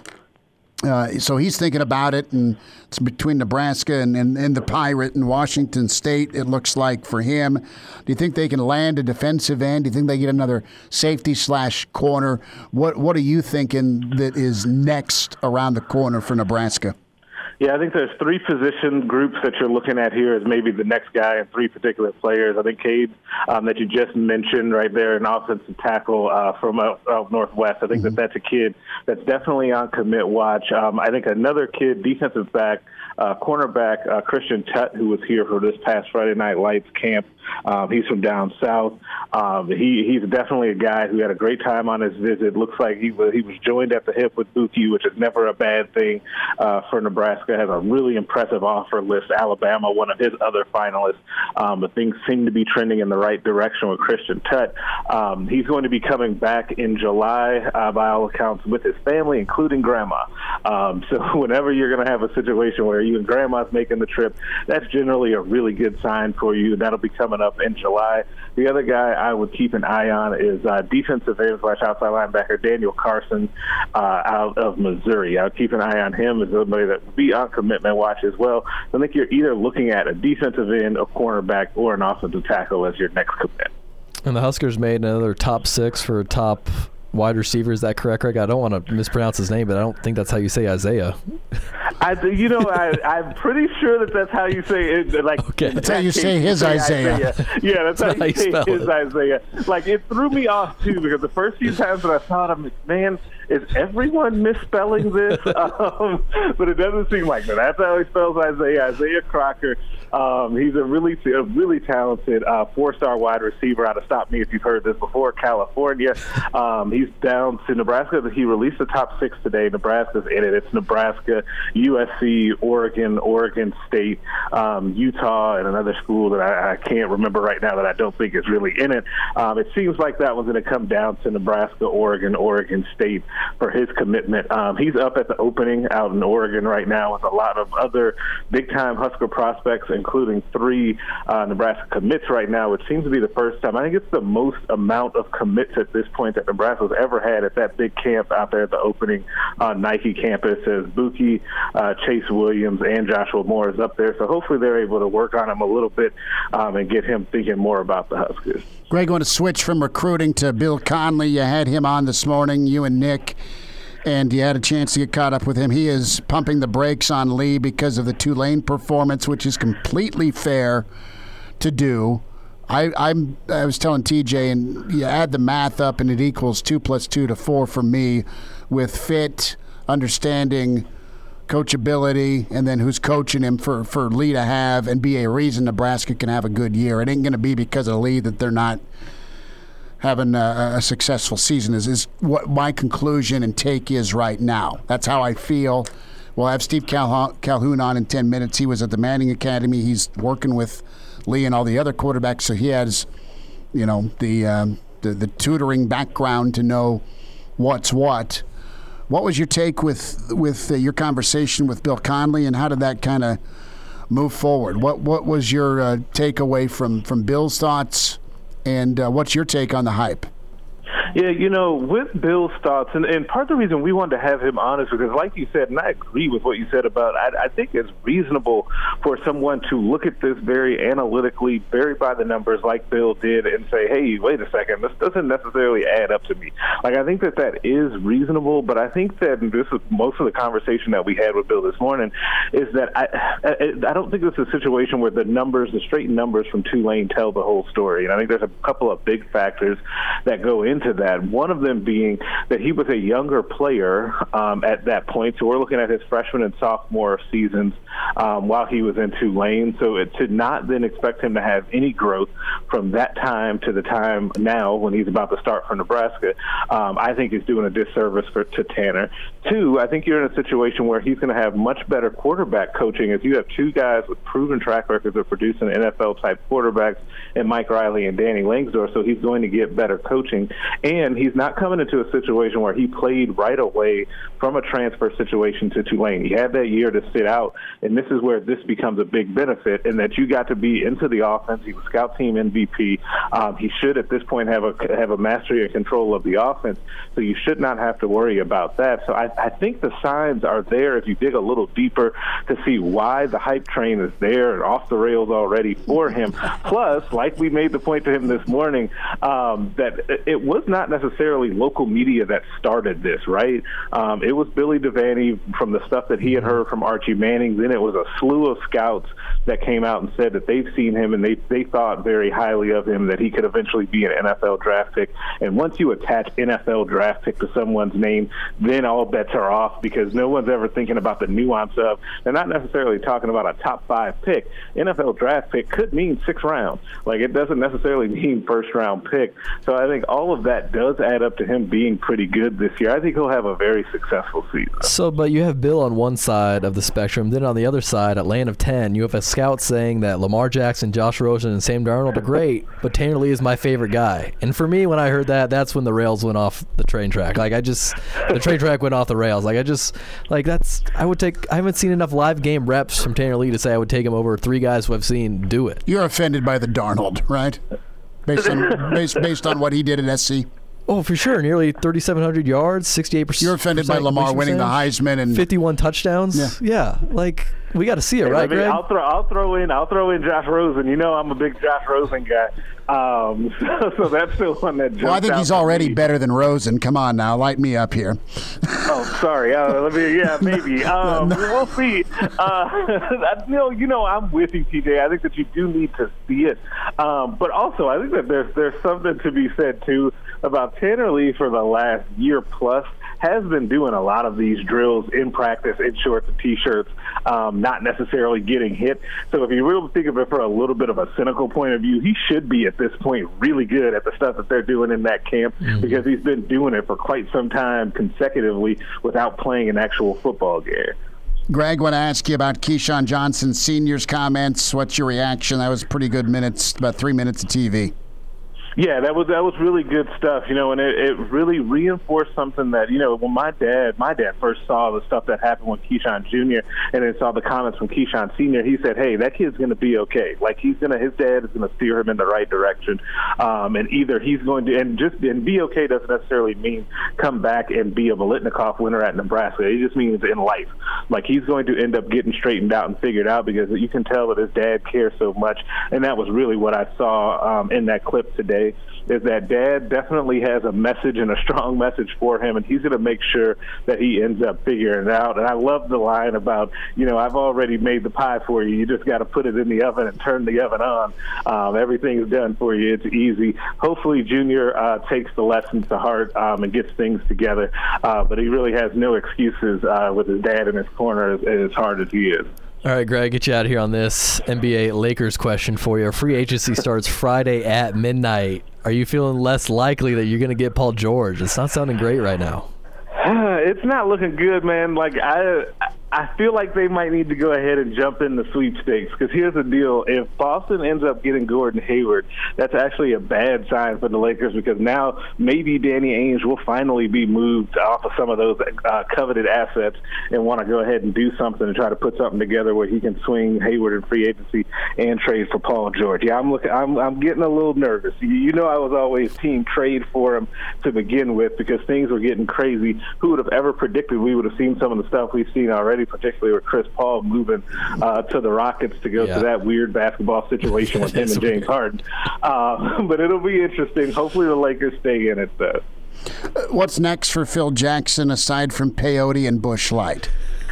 Uh, so he's thinking about it, and it's between Nebraska and, and, and the Pirate in Washington State, it looks like, for him. Do you think they can land a defensive end? Do you think they get another safety slash corner? What What are you thinking that is next around the corner for Nebraska? Yeah, I think there's three position groups that you're looking at here as maybe the next guy and three particular players. I think Cade, um, that you just mentioned right there, an offensive tackle uh, from out, out northwest. I think mm-hmm. that that's a kid that's definitely on commit watch. Um, I think another kid, defensive back, uh, cornerback, uh, Christian Tutt, who was here for this past Friday Night Lights camp. Um, he's from down south. Um, he, he's definitely a guy who had a great time on his visit. Looks like he was he was joined at the hip with Buki, which is never a bad thing uh, for Nebraska. Has a really impressive offer list. Alabama, one of his other finalists. Um, but things seem to be trending in the right direction with Christian Tutt. Um, he's going to be coming back in July, uh, by all accounts, with his family, including Grandma. Um, so whenever you're going to have a situation where you and Grandma's making the trip, that's generally a really good sign for you. That'll be coming up in July. The other guy I would keep an eye on is uh, defensive end slash outside linebacker Daniel Carson uh, out of Missouri. I would keep an eye on him as somebody that would be on commitment watch as well. I think you're either looking at a defensive end, a cornerback, or an offensive tackle as your next commit. And the Huskers made another top six for top wide receiver. Is that correct, Greg? I don't want to mispronounce his name, but I don't think that's how you say Isaiah. I, you know, I, I'm pretty sure that that's how you say it. Like, okay. That's how you say his Isaiah. Isaiah. Yeah, that's, that's how you say his it. Isaiah. Like, it threw me off, too, because the first few times that I saw it, I'm like, man, is everyone misspelling this? um, but it doesn't seem like that. That's how he spells Isaiah. Isaiah Crocker. Um, he's a really, a really talented uh, four-star wide receiver out of, stop me if you've heard this before, California. Um, he's down to Nebraska. He released the top six today. Nebraska's in it. It's Nebraska, U S C, Oregon, Oregon State, um, Utah, and another school that I, I can't remember right now that I don't think is really in it. Um, it seems like that one's going to come down to Nebraska, Oregon, Oregon State for his commitment. Um, he's up at the opening out in Oregon right now with a lot of other big-time Husker prospects, including three uh, Nebraska commits right now. It seems to be the first time. I think it's the most amount of commits at this point that Nebraska's ever had at that big camp out there at the opening uh, Nike campus. As Buki, uh, Chase Williams, and Joshua Moore is up there. So hopefully they're able to work on him a little bit um, and get him thinking more about the Huskers. Greg, want to switch from recruiting to Bill Conley. You had him on this morning, you and Nick, and you had a chance to get caught up with him. He is pumping the brakes on Lee because of the Tulane performance, which is completely fair to do. I I'm, I was telling T J, and you add the math up, and it equals two plus two to four for me, with fit, understanding, coachability, and then who's coaching him for, for Lee to have and be a reason Nebraska can have a good year. It ain't going to be because of Lee that they're not having a, a successful season is, is what my conclusion and take is right now. That's how I feel. We'll have Steve Calhoun, Calhoun on in ten minutes. He was at the Manning Academy. He's working with Lee and all the other quarterbacks, so he has, you know, the um, the, the tutoring background to know what's what. What was your take with with uh, your conversation with Bill Conley, and how did that kind of move forward? What what was your uh, takeaway from, from Bill's thoughts, and uh, what's your take on the hype? Yeah, you know, with Bill's thoughts, and, and part of the reason we wanted to have him on is because, like you said, and I agree with what you said about, I, I think it's reasonable for someone to look at this very analytically, very by the numbers like Bill did, and say, hey, wait a second, this doesn't necessarily add up to me. Like, I think that that is reasonable, but I think that this is most of the conversation that we had with Bill this morning is that I, I, I don't think this is a situation where the numbers, the straight numbers from Tulane tell the whole story. And I think there's a couple of big factors that go into that. One of them being that he was a younger player um, at that point. So we're looking at his freshman and sophomore seasons um, while he was in Tulane. So it, to not then expect him to have any growth from that time to the time now when he's about to start for Nebraska, um, I think is doing a disservice for, to Tanner. Two, I think you're in a situation where he's going to have much better quarterback coaching if you have two guys with proven track records of producing N F L-type quarterbacks and Mike Riley and Danny Langsdorf, so he's going to get better coaching. And he's not coming into a situation where he played right away from a transfer situation to Tulane. He had that year to sit out, and this is where this becomes a big benefit, in that you got to be into the offense. He was scout team M V P. Um, he should, at this point, have a have a mastery and control of the offense, so you should not have to worry about that. So I, I think the signs are there if you dig a little deeper to see why the hype train is there and off the rails already for him. Plus, like we made the point to him this morning, um, that it was not necessarily local media that started this, right? Um, it was Billy Devaney from the stuff that he had heard from Archie Manning. Then it was a slew of scouts that came out and said that they've seen him and they, they thought very highly of him, that he could eventually be an N F L draft pick. And once you attach N F L draft pick to someone's name, then all bets are off, because no one's ever thinking about the nuance of, they're not necessarily talking about a top five pick. N F L draft pick could mean six rounds. Like, it doesn't necessarily mean first round pick. So I think all of that does add up to him being pretty good this year. I think he'll have a very successful season. So, but you have Bill on one side of the spectrum. Then on the other side, at Land of ten, you have a scout saying that Lamar Jackson, Josh Rosen, and Sam Darnold are great, but Tanner Lee is my favorite guy. And for me, when I heard that, that's when the rails went off the train track. Like, I just, the train track went off the rails. Like, I just, like, that's, I would take, I haven't seen enough live game reps from Tanner Lee to say I would take him over three guys who I've seen do it. You're offended by the Darnold, right? Based on based, based on what he did at S C? Oh, for sure. Nearly thirty-seven hundred yards, sixty-eight percent. You're offended by Lamar winning the Heisman and fifty-one touchdowns. Yeah, yeah, like, we got to see it, hey, right, me, Greg? I'll throw, I'll throw in, I'll throw in Josh Rosen. You know, I'm a big Josh Rosen guy. Um, so, so that's the one that jumped Well, I think out he's to already me. better than Rosen. Come on now, light me up here. Oh, sorry. Uh, let me, yeah, maybe. Um, we'll see. Uh, you know, you know, I'm with you, T J. I think that you do need to see it, um, but also I think that there's there's something to be said too about Tanner Lee for the last year plus. Has been doing a lot of these drills in practice in shorts and T-shirts, um, not necessarily getting hit. So if you really think of it for a little bit of a cynical point of view, he should be at this point really good at the stuff that they're doing in that camp mm-hmm. because he's been doing it for quite some time consecutively without playing an actual football game. Greg, I want to ask you about Keyshawn Johnson Senior's comments. What's your reaction? That was pretty good minutes, about three minutes of T V. Yeah, that was that was really good stuff, you know, and it, it really reinforced something that, you know, when my dad, my dad first saw the stuff that happened with Keyshawn Junior and then saw the comments from Keyshawn Senior, he said, hey, that kid's going to be okay. Like, he's going to, his dad is going to steer him in the right direction. Um, and either he's going to, and just, and be okay doesn't necessarily mean come back and be a Biletnikoff winner at Nebraska. It just means in life. Like, he's going to end up getting straightened out and figured out because you can tell that his dad cares so much. And that was really what I saw um, in that clip today. Is that dad definitely has a message and a strong message for him, and he's going to make sure that he ends up figuring it out. And I love the line about, you know, I've already made the pie for you. You just got to put it in the oven and turn the oven on. Um, everything's done for you. It's easy. Hopefully Junior uh, takes the lessons to heart um, and gets things together. Uh, but he really has no excuses uh, with his dad in his corner as, as hard as he is. All right, Greg, get you out of here on this N B A Lakers question for you. Free agency starts Friday at midnight. Are you feeling less likely that you're going to get Paul George? It's not sounding great right now. It's not looking good, man. Like, I I feel like they might need to go ahead and jump in the sweepstakes because here's the deal. If Boston ends up getting Gordon Hayward, that's actually a bad sign for the Lakers because now maybe Danny Ainge will finally be moved off of some of those uh, coveted assets and want to go ahead and do something and try to put something together where he can swing Hayward in free agency and trade for Paul George. Yeah, I'm looking. I'm, I'm getting a little nervous. You, you know I was always team trade for him to begin with because things were getting crazy. Who would have ever predicted we would have seen some of the stuff we've seen already, particularly with Chris Paul moving uh, to the Rockets to go yeah. to that weird basketball situation with him and James Harden. Uh, but it'll be interesting. Hopefully the Lakers stay in it, though. What's next for Phil Jackson aside from peyote and Busch Light?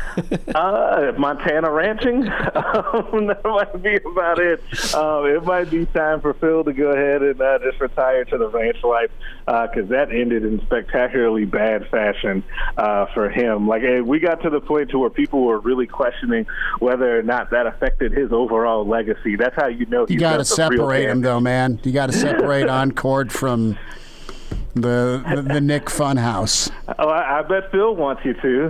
uh, Montana ranching. Um, that might be about it. Um, it might be time for Phil to go ahead and uh, just retire to the ranch life because uh, that ended in spectacularly bad fashion uh, for him. Like we got to the point to where people were really questioning whether or not that affected his overall legacy. That's how you know. You got to separate him, though, man. You got to separate Encore from. The, the the Nick Funhouse. Oh, I, I bet Phil wants you to.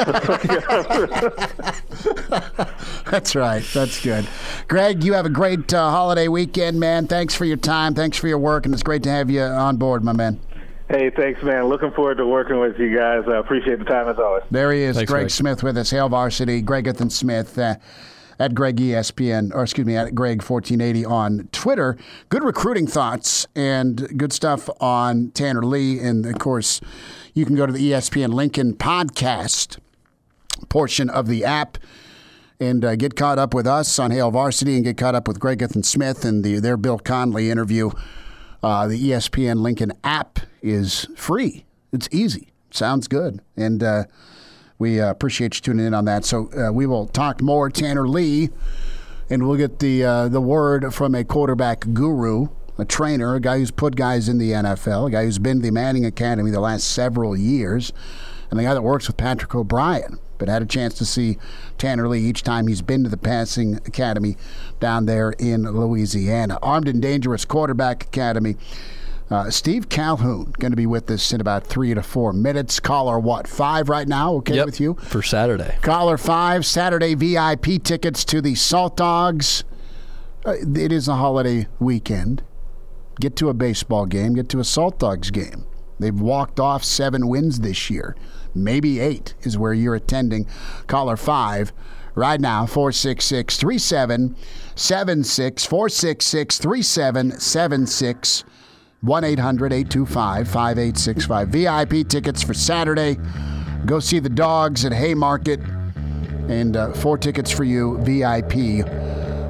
That's right. That's good. Greg, you have a great uh, holiday weekend, man. Thanks for your time. Thanks for your work, and it's great to have you on board, my man. Hey, thanks, man. Looking forward to working with you guys. I appreciate the time as always. There he is, thanks, Greg, Greg Smith with us, Hail Varsity, Gregathan Smith. Uh, At Greg E S P N, or excuse me, at Greg fourteen eighty on Twitter. Good recruiting thoughts and good stuff on Tanner Lee. And, of course, you can go to the E S P N Lincoln podcast portion of the app and uh, get caught up with us on Hail Varsity and get caught up with Gregathan Smith and the, their Bill Conley interview. Uh, the E S P N Lincoln app is free. It's easy. Sounds good. And, uh, We uh, appreciate you tuning in on that. So uh, we will talk more Tanner Lee, and we'll get the uh, the word from a quarterback guru, a trainer, a guy who's put guys in the N F L, a guy who's been to the Manning Academy the last several years, and the guy that works with Patrick O'Brien, but had a chance to see Tanner Lee each time he's been to the passing academy down there in Louisiana. Armed and Dangerous Quarterback Academy. Uh, Steve Calhoun going to be with us in about three to four minutes. Caller, what, five right now? Okay yep, with you? For Saturday. Caller five, Saturday V I P tickets to the Salt Dogs. Uh, it is a holiday weekend. Get to a baseball game. Get to a Salt Dogs game. They've walked off seven wins this year. Maybe eight is where you're attending. Caller five right now, four six six, three seven seven six, four six six, three seven seven six. one eight hundred, eight two five, five eight six five. V I P tickets for Saturday. Go see the Dogs at Haymarket. And uh, four tickets for you, V I P,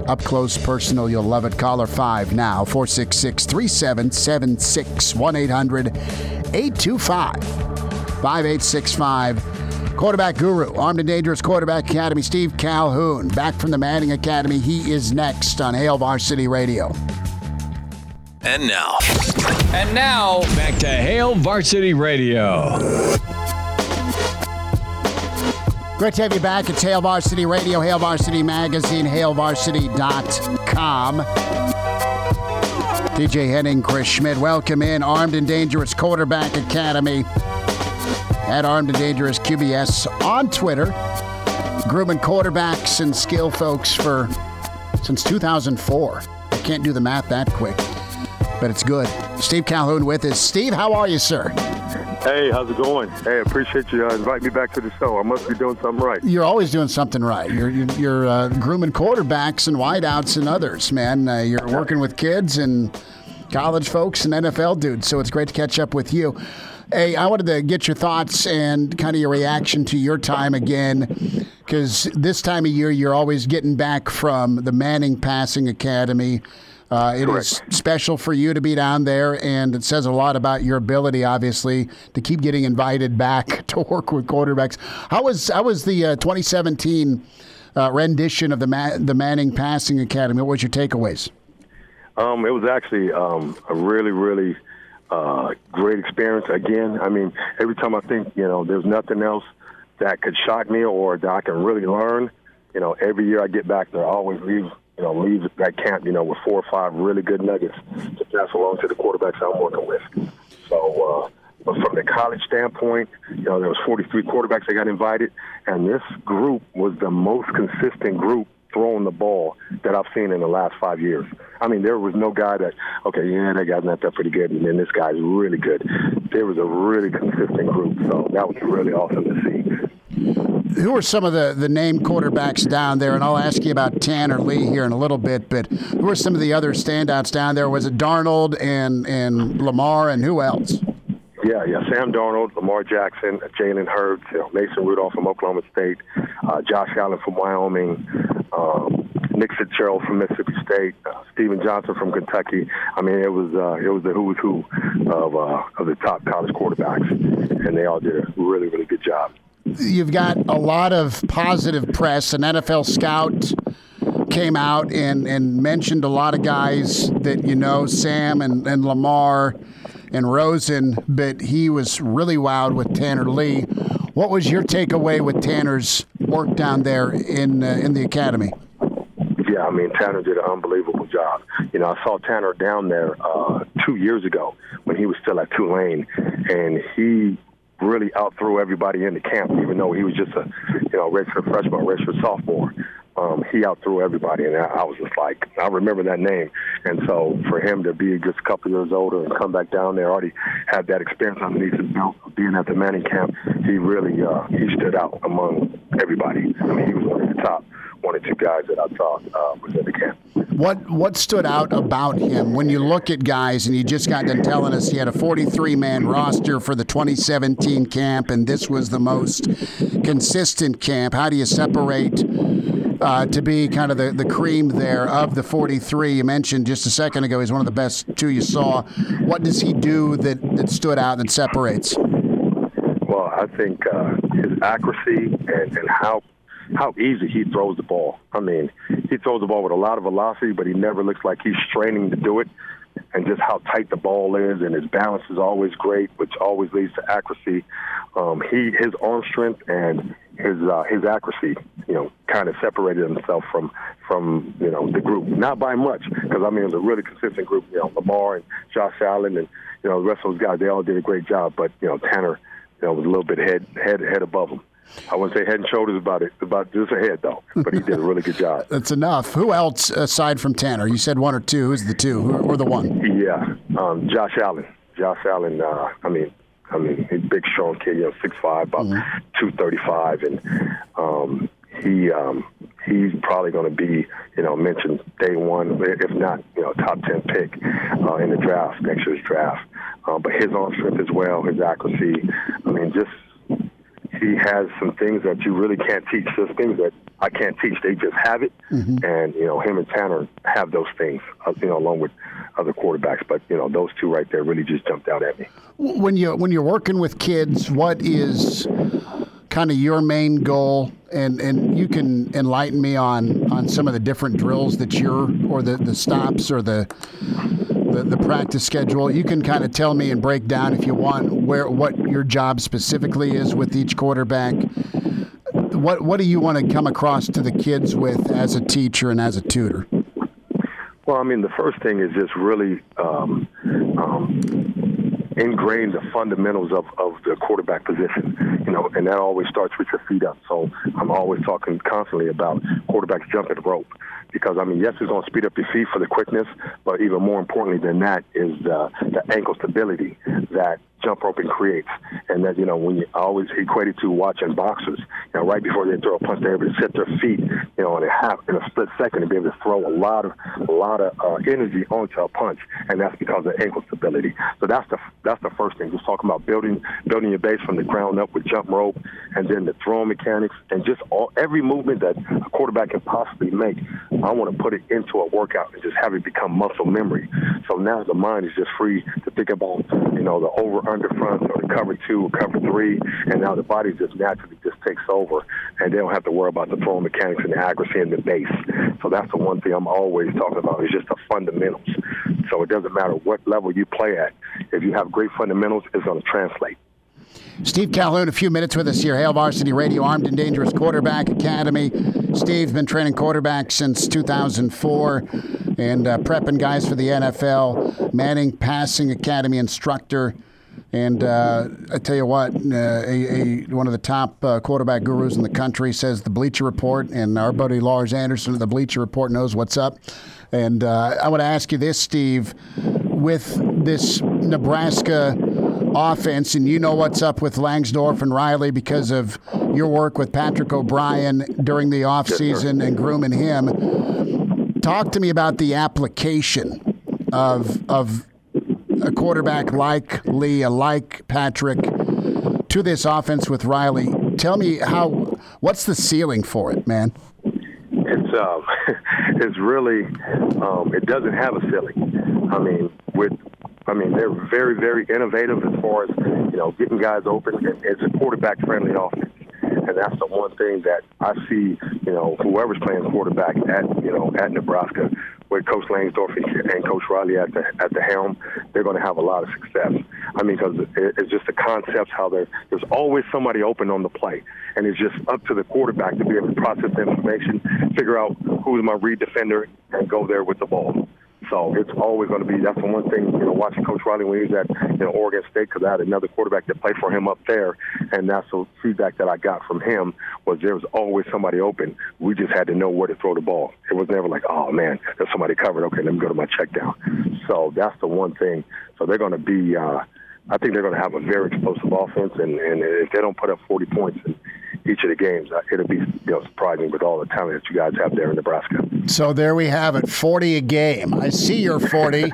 Up close, personal, you'll love it. Caller five now, four six six, three seven seven six, one eight hundred, eight two five, five eight six five. Quarterback guru, Armed and Dangerous Quarterback Academy, Steve Calhoun, back from the Manning Academy. He is next on Hail Varsity Radio. And now. And now, back to Hail Varsity Radio. Great to have you back. It's Hail Varsity Radio, Hail Varsity Magazine, hail varsity dot com. D J Henning, Chris Schmidt, welcome in. Armed and Dangerous Quarterback Academy at Armed and Dangerous Q B S on Twitter. Grooming quarterbacks and skill folks for since two thousand four. I can't do the math that quick, but it's good. Steve Calhoun with us. Steve, how are you, sir? Hey, how's it going? Hey, I appreciate you uh, inviting me back to the show. I must be doing something right. You're always doing something right. You're you're, you're uh, grooming quarterbacks and wideouts and others, man. Uh, you're working with kids and college folks and N F L dudes, so it's great to catch up with you. Hey, I wanted to get your thoughts and kind of your reaction to your time again, because this time of year you're always getting back from the Manning Passing Academy. Uh, it Correct. Is special for you to be down there, and it says a lot about your ability, obviously, to keep getting invited back to work with quarterbacks. How was how was the uh, twenty seventeen uh, rendition of the Ma- the Manning Passing Academy? What was your takeaways? Um, it was actually um, a really, really uh, great experience. Again, I mean, every time I think, you know, there's nothing else that could shock me or that I can really learn, you know, every year I get back there, I always leave. You know, leave that camp, you know, with four or five really good nuggets to pass along to the quarterbacks I'm working with. So, uh, but from the college standpoint, you know, there was forty-three quarterbacks that got invited, and this group was the most consistent group throwing the ball that I've seen in the last five years. I mean, there was no guy that, okay, yeah, that guy's not that pretty good, and then this guy's really good. There was a really consistent group, so that was really awesome to see. Who are some of the, the named quarterbacks down there? And I'll ask you about Tanner Lee here in a little bit, but who are some of the other standouts down there? Was it Darnold and, and Lamar, and who else? Yeah, yeah, Sam Darnold, Lamar Jackson, Jalen Hurts, you know, Mason Rudolph from Oklahoma State, uh, Josh Allen from Wyoming, um, Nick Fitzgerald from Mississippi State, uh, Steven Johnson from Kentucky. I mean, it was uh, it was the who's who of uh, of the top college quarterbacks, and they all did a really, really good job. You've got a lot of positive press. An N F L scout came out and, and mentioned a lot of guys that you know, Sam and, and Lamar and Rosen, but he was really wowed with Tanner Lee. What was your takeaway with Tanner's work down there in uh, in the academy? Yeah, I mean, Tanner did an unbelievable job. You know, I saw Tanner down there uh, two years ago when he was still at Tulane, and he really outthrew everybody in the camp, even though he was just a, you know, redshirt freshman, redshirt sophomore. Um, he outthrew everybody, and I, I was just like, I remember that name. And so for him to be just a couple years older and come back down there, already had that experience underneath his belt, being at the Manning camp, he really uh, he stood out among everybody. I mean, he was one of the top one or two guys that I saw uh, was in the camp. What what stood out about him when you look at guys, and you just got done telling us he had a forty-three man roster for the twenty seventeen camp, and this was the most consistent camp? How do you separate uh, to be kind of the, the cream there of the forty-three? You mentioned just a second ago he's one of the best two you saw. What does he do that, that stood out and separates? Well, I think uh, his accuracy and, and how how easy he throws the ball. I mean, he throws the ball with a lot of velocity, but he never looks like he's straining to do it. And just how tight the ball is, and his balance is always great, which always leads to accuracy. Um, he, his arm strength and his uh, his accuracy, you know, kind of separated himself from from you know the group. Not by much, because I mean it was a really consistent group. You know, Lamar and Josh Allen and you know the rest of those guys, they all did a great job. But you know, Tanner, you know, was a little bit head head head above him. I wouldn't say head and shoulders about it, about just ahead, though. But he did a really good job. That's enough. Who else aside from Tanner? You said one or two. Who's the two? Who, or the one? Yeah, um, Josh Allen. Josh Allen. Uh, I mean, I mean, he's a big, strong kid. You know, six five, about mm-hmm. two thirty-five, and um, he um, he's probably going to be, you know, mentioned day one, if not, you know, top ten pick uh, in the draft, next year's draft. Uh, but his arm strength as well, his accuracy. I mean, just. he has some things that you really can't teach. There's things that I can't teach. They just have it. Mm-hmm. And, you know, him and Tanner have those things, uh, you know, along with other quarterbacks. But, you know, those two right there really just jumped out at me. When, you, when you're working with kids, what is kind of your main goal? And, and you can enlighten me on, on some of the different drills that you're, or the, the stops or the, the the practice schedule. You can kind of tell me and break down, if you want, where what your job specifically is with each quarterback. What what do you want to come across to the kids with as a teacher and as a tutor? Well, I mean, the first thing is just really um, um, ingrain the fundamentals of, of the quarterback position, you know, and that always starts with your feet up. So I'm always talking constantly about quarterbacks jumping the rope. Because, I mean, yes, it's going to speed up your feet for the quickness, but even more importantly than that is the, the ankle stability that jump roping creates. And that, you know, when you I always equate it to watching boxers, you know, right before they throw a punch, they're able to set their feet, you know, in a half, in a split second to be able to throw a lot of, a lot of uh, energy onto a punch. And that's because of ankle stability. So that's the, that's the first thing. Just talking about building, building your base from the ground up with jump rope, and then the throwing mechanics, and just all, every movement that a quarterback can possibly make. I want to put it into a workout and just have it become muscle memory. So now the mind is just free to think about, you know, the over under front or the cover two or cover three, and now the body just naturally just takes over, and they don't have to worry about the throwing mechanics and the accuracy and the base. So that's the one thing I'm always talking about, is just the fundamentals. So it doesn't matter what level you play at. If you have great fundamentals, it's going to translate. Steve Calhoun, a few minutes with us here. Hail Varsity Radio, Armed and Dangerous Quarterback Academy. Steve's been training quarterbacks since two thousand four and uh, prepping guys for the N F L. Manning Passing Academy instructor. And uh, I tell you what, uh, a, a, one of the top uh, quarterback gurus in the country says the Bleacher Report, and our buddy Lars Anderson of the Bleacher Report knows what's up. And uh, I want to ask you this, Steve, with this Nebraska offense, and you know what's up with Langsdorf and Riley because of your work with Patrick O'Brien during the offseason and grooming him. Talk to me about the application of of a quarterback like Lee, like Patrick, to this offense with Riley. Tell me how. What's the ceiling for it, man? It's uh, it's really um, it doesn't have a ceiling. I mean, with I mean they're very very innovative as far as, you know, getting guys open. It's a quarterback friendly offense. And that's the one thing that I see, you know, whoever's playing quarterback at, you know, at Nebraska, with Coach Langsdorf and Coach Riley at the at the helm, they're going to have a lot of success. I mean, because it's just the concepts, how there's always somebody open on the play. And it's just up to the quarterback to be able to process the information, figure out who's my read defender, and go there with the ball. So it's always going to be, that's the one thing, you know, watching Coach Riley when he was at, you know, Oregon State, because I had another quarterback that played for him up there, and that's the feedback that I got from him, was there was always somebody open. We just had to know where to throw the ball. It was never like, oh, man, there's somebody covered. Okay, let me go to my check down. So that's the one thing. So they're going to be, uh, I think they're going to have a very explosive offense, and, and if they don't put up forty points in each of the games, it'll be, you know, surprising with all the talent that you guys have there in Nebraska. So there we have it, forty a game. I see your forty.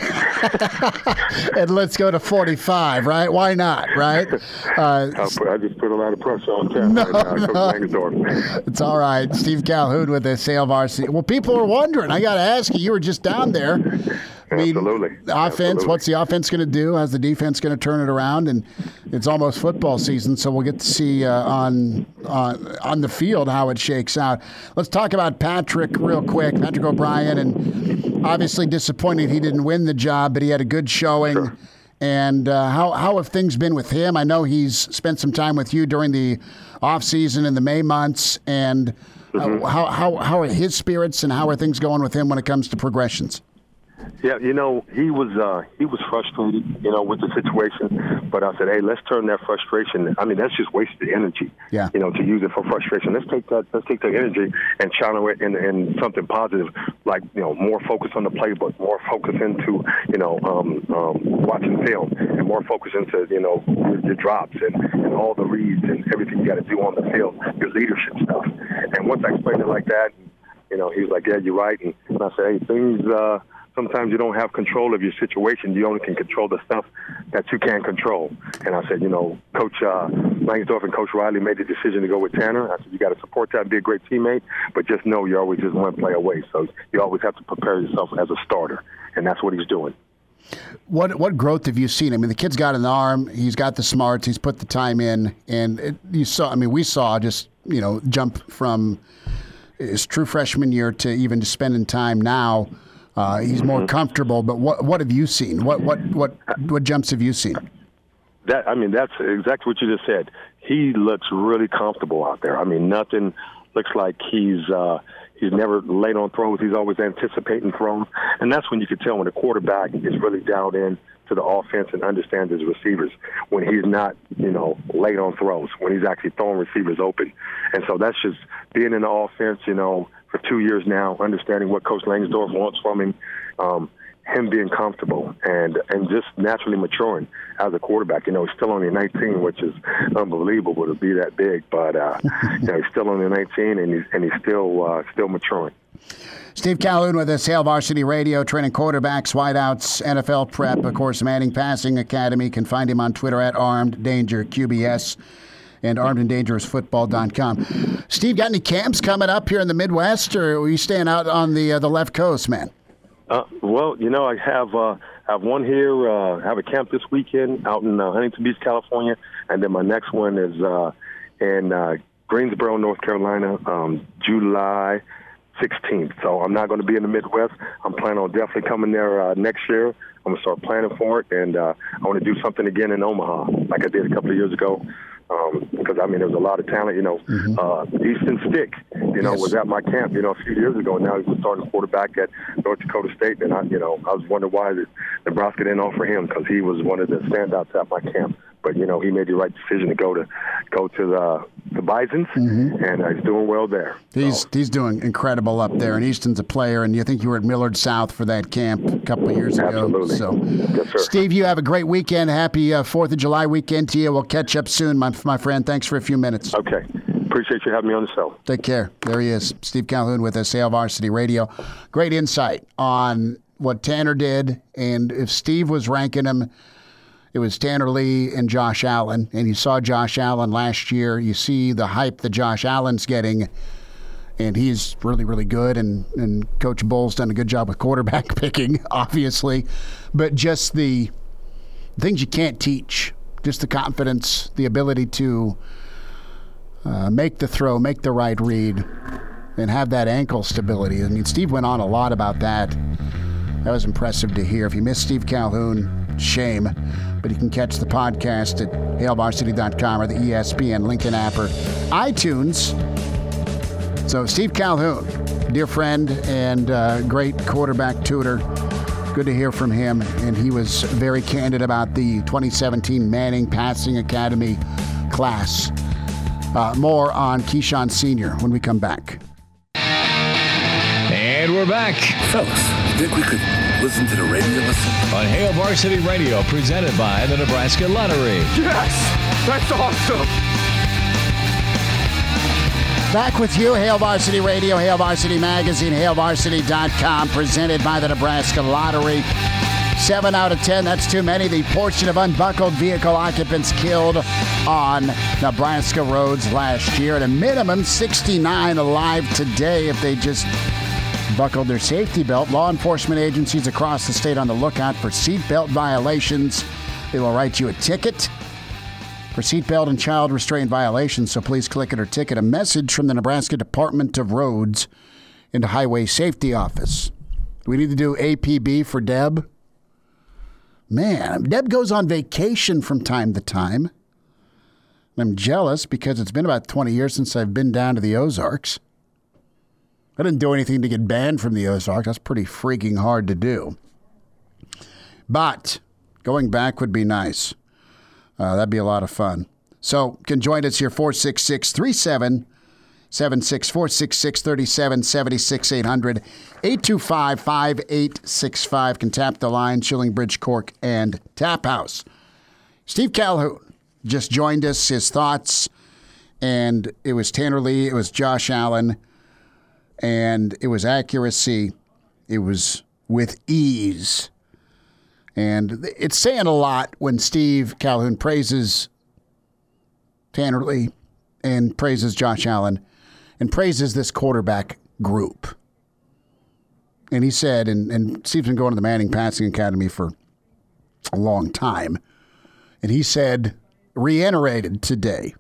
And let's go to forty-five, right? Why not, right? Uh, I just put a lot of pressure on Cat no, right now. No. It's all right. Steve Calhoun with us, Hail Varsity. Well, people are wondering. I got to ask you, you were just down there. I mean, Absolutely. The offense, Absolutely. What's the offense going to do? How's the defense going to turn it around? And it's almost football season, so we'll get to see uh, on uh, on the field how it shakes out. Let's talk about Patrick real quick. Patrick O'Brien, and obviously disappointed he didn't win the job, but he had a good showing. Sure. And uh, how how have things been with him? I know he's spent some time with you during the off season in the May months. And mm-hmm. uh, how how how are his spirits, and how are things going with him when it comes to progressions? Yeah, you know, he was uh, he was frustrated, you know, with the situation. But I said, hey, let's turn that frustration. I mean, that's just wasted energy. Yeah. You know, to use it for frustration. Let's take that. Let's take that energy and channel it in, in something positive, like, you know, more focus on the playbook, more focus into, you know, um, um, watching film, and more focus into, you know, your, your drops and, and all the reads and everything you got to do on the field, your leadership stuff. And once I explained it like that, you know, he was like, yeah, you're right. And, and I said, hey, things. Uh, Sometimes you don't have control of your situation. You only can control the stuff that you can control. And I said, you know, Coach uh, Langsdorf and Coach Riley made the decision to go with Tanner. I said, you got to support that and be a great teammate, but just know you're always just one play away. So you always have to prepare yourself as a starter, and that's what he's doing. What what growth have you seen? I mean, the kid's got an arm. He's got the smarts. He's put the time in, and it, you saw. I mean, we saw just you know jump from his true freshman year to even just spending time now. Uh, he's more comfortable. But what what have you seen? What what what what jumps have you seen? That I mean, that's exactly what you just said. He looks really comfortable out there. I mean, nothing looks like he's. Uh, He's never late on throws. He's always anticipating throws. And that's when you can tell when the quarterback is really dialed in to the offense and understands his receivers, when he's not, you know, late on throws, when he's actually throwing receivers open. And so that's just being in the offense, you know, for two years now, understanding what Coach Langsdorf wants from him, um, him being comfortable and, and just naturally maturing as a quarterback. You know, he's still only nineteen, which is unbelievable to be that big. But, uh, you know, he's still only nineteen, and he's, and he's still uh, still maturing. Steve Calhoun with us, Hail Varsity Radio, training quarterbacks, wideouts, N F L prep, of course, Manning Passing Academy. You can find him on Twitter at Armed Danger Q B S and armed and dangerous football dot com. Steve, got any camps coming up here in the Midwest, or are you staying out on the uh, the left coast, man? Uh, well, you know, I have uh, have one here. Uh, have a camp this weekend out in uh, Huntington Beach, California, and then my next one is uh, in uh, Greensboro, North Carolina, um, July sixteenth. So I'm not going to be in the Midwest. I'm planning on definitely coming there uh, next year. I'm going to start planning for it, and uh, I want to do something again in Omaha, like I did a couple of years ago. Um, because, I mean, there was a lot of talent, you know. Mm-hmm. uh, Easton Stick, you know, yes. was at my camp, you know, a few years ago. And now he's a starting quarterback at North Dakota State. And, I, you know, I was wondering why Nebraska didn't offer him, because he was one of the standouts at my camp. But, you know, he made the right decision to go to go to the, the Bisons, mm-hmm. and uh, he's doing well there. He's so. he's doing incredible up there. And Easton's a player, and you think you were at Millard South for that camp a couple of years Absolutely. ago. So, yes, sir. Steve, you have a great weekend. Happy uh, fourth of July weekend to you. We'll catch up soon, my, my friend. Thanks for a few minutes. Okay. Appreciate you having me on the show. Take care. There he is, Steve Calhoun with us, Hail Varsity Radio. Great insight on what Tanner did, and if Steve was ranking him, it was Tanner Lee and Josh Allen, and you saw Josh Allen last year. You see the hype that Josh Allen's getting, and he's really, really good, and, and Coach Bull's done a good job with quarterback picking, obviously, but just the things you can't teach, just the confidence, the ability to uh, make the throw, make the right read, and have that ankle stability. I mean, Steve went on a lot about that. That was impressive to hear. If you missed Steve Calhoun, shame. But you can catch the podcast at hail varsity dot com or the E S P N Lincoln app or iTunes. So Steve Calhoun, dear friend and uh, great quarterback tutor. Good to hear from him. And he was very candid about the twenty seventeen Manning Passing Academy class. Uh, more on Keyshawn Senior when we come back. And we're back. Fellas, think we could listen to the radio listen? On Hail Varsity Radio, presented by the Nebraska Lottery. Yes! That's awesome! Back with you, Hail Varsity Radio, Hail Varsity Magazine, hail varsity dot com, presented by the Nebraska Lottery. Seven out of ten, that's too many. The portion of unbuckled vehicle occupants killed on Nebraska roads last year. At a minimum, sixty-nine alive today if they just buckled their safety belt. Law enforcement agencies across the state on the lookout for seatbelt violations. They will write you a ticket for seatbelt and child restraint violations, so please click it or ticket. A message from the Nebraska Department of Roads and Highway Safety Office. Do we need to do A P B for Deb? Man, Deb goes on vacation from time to time. I'm jealous because it's been about twenty years since I've been down to the Ozarks. I didn't do anything to get banned from the Ozarks. That's pretty freaking hard to do. But going back would be nice. Uh, that'd be a lot of fun. So you can join us here, four six six, three seven seven six, four six six, three seven seven six, eight hundred, eight two five, five eight six five. Can tap the line, Shillingbridge, Cork, and Tap House. Steve Calhoun just joined us, his thoughts, and it was Tanner Lee, it was Josh Allen, and it was accuracy. It was with ease. And it's saying a lot when Steve Calhoun praises Tanner Lee and praises Josh Allen and praises this quarterback group. And he said, and, and Steve's been going to the Manning Passing Academy for a long time, and he said, reiterated today,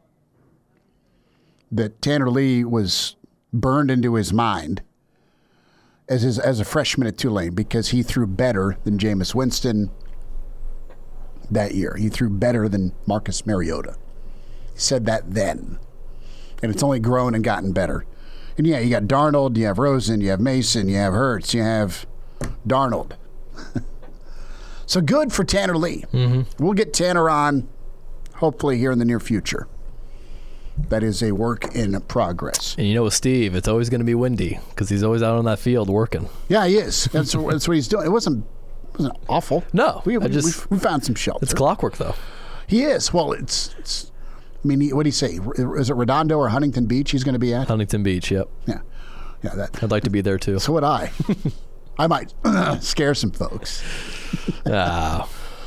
that Tanner Lee was burned into his mind as his, as a freshman at Tulane because he threw better than Jameis Winston that year. He threw better than Marcus Mariota. He said that then. And it's only grown and gotten better. And yeah, you got Darnold, you have Rosen, you have Mason, you have Hurts, you have Darnold. So good for Tanner Lee. Mm-hmm. We'll get Tanner on hopefully here in the near future. That is a work in progress. And you know with Steve, it's always going to be windy because he's always out on that field working. Yeah, he is. That's, that's what he's doing. It wasn't it wasn't awful. No. We, we, just, we, we found some shelter. It's clockwork, though. He is. Well, it's, it's I mean, what do you say? Is it Redondo or Huntington Beach he's going to be at? Huntington Beach, yep. Yeah. Yeah. That. I'd like to be there, too. So would I. I might scare some folks. Ah.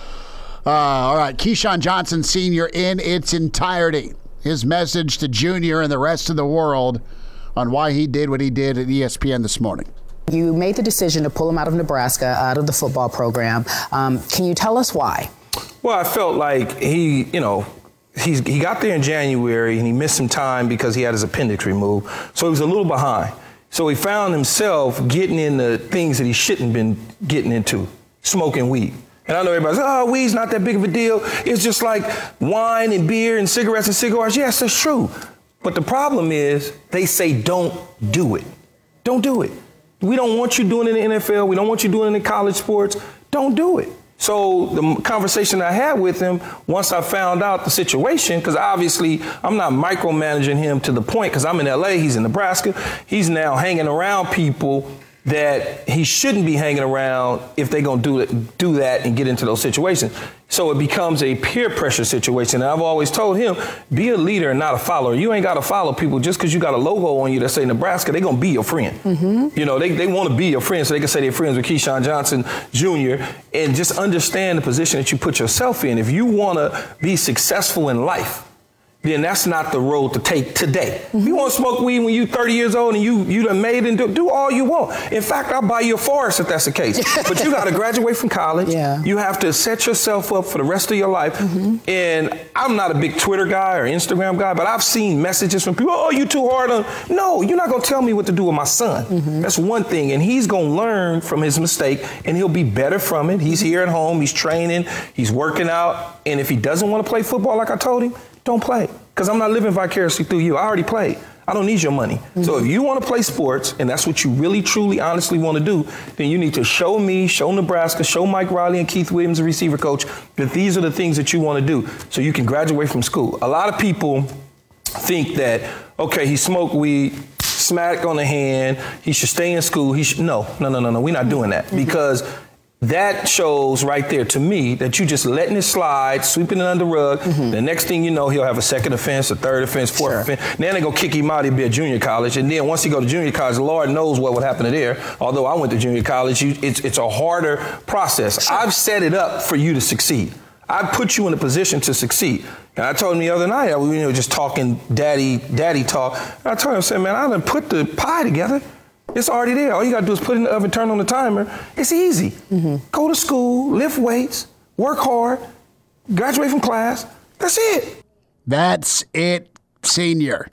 Uh, all right. Keyshawn Johnson Senior in its entirety. His message to Junior and the rest of the world on why he did what he did at E S P N this morning. You made the decision to pull him out of Nebraska, out of the football program. Um, can you tell us why? Well, I felt like he, you know, he's, he got there in January and he missed some time because he had his appendix removed. So he was a little behind. So he found himself getting into things that he shouldn't have been getting into, smoking weed. And I know everybody's like, oh, weed's not that big of a deal. It's just like wine and beer and cigarettes and cigars. Yes, that's true. But the problem is they say don't do it. Don't do it. We don't want you doing it in the N F L. We don't want you doing it in college sports. Don't do it. So the conversation I had with him, once I found out the situation, because obviously I'm not micromanaging him to the point, because I'm in L A, he's in Nebraska. He's now hanging around people that he shouldn't be hanging around if they're going to do it, do that and get into those situations. So it becomes a peer pressure situation. And I've always told him, be a leader and not a follower. You ain't got to follow people just because you got a logo on you that say Nebraska. They're going to be your friend. Mm-hmm. You know, they, they want to be your friend so they can say they're friends with Keyshawn Johnson Junior And just understand the position that you put yourself in. If you want to be successful in life, then that's not the road to take today. Mm-hmm. You want to smoke weed when you're thirty years old and you you done made it and do, do all you want. In fact, I'll buy you a forest if that's the case. But you got to graduate from college. Yeah. You have to set yourself up for the rest of your life. Mm-hmm. And I'm not a big Twitter guy or Instagram guy, but I've seen messages from people, oh, you too hard on. No, you're not going to tell me what to do with my son. Mm-hmm. That's one thing. And he's going to learn from his mistake and he'll be better from it. He's here at home. He's training. He's working out. And if he doesn't want to play football like I told him, don't play, because I'm not living vicariously through you. I already played. I don't need your money. Mm-hmm. So if you want to play sports, and that's what you really, truly, honestly want to do, then you need to show me, show Nebraska, show Mike Riley and Keith Williams, the receiver coach, that these are the things that you want to do so you can graduate from school. A lot of people think that, okay, he smoked weed, smack on the hand, he should stay in school. He should, no, no, no, no, no, we're not doing that mm-hmm. because that shows right there to me that you just letting it slide, sweeping it under the rug. Mm-hmm. The next thing you know, he'll have a second offense, a third offense, fourth sure. offense. Then they go kick him out, he'll be at junior college. And then once he go to junior college, the Lord knows what would happen to there. Although I went to junior college, you, it's, it's a harder process. Sure. I've set it up for you to succeed. I put you in a position to succeed. And I told him the other night, we were just talking daddy, daddy talk. And I told him, I said, man, I done put the pie together. It's already there. All you got to do is put it in the oven, turn on the timer. It's easy. Mm-hmm. Go to school, lift weights, work hard, graduate from class. That's it. That's it, Senior.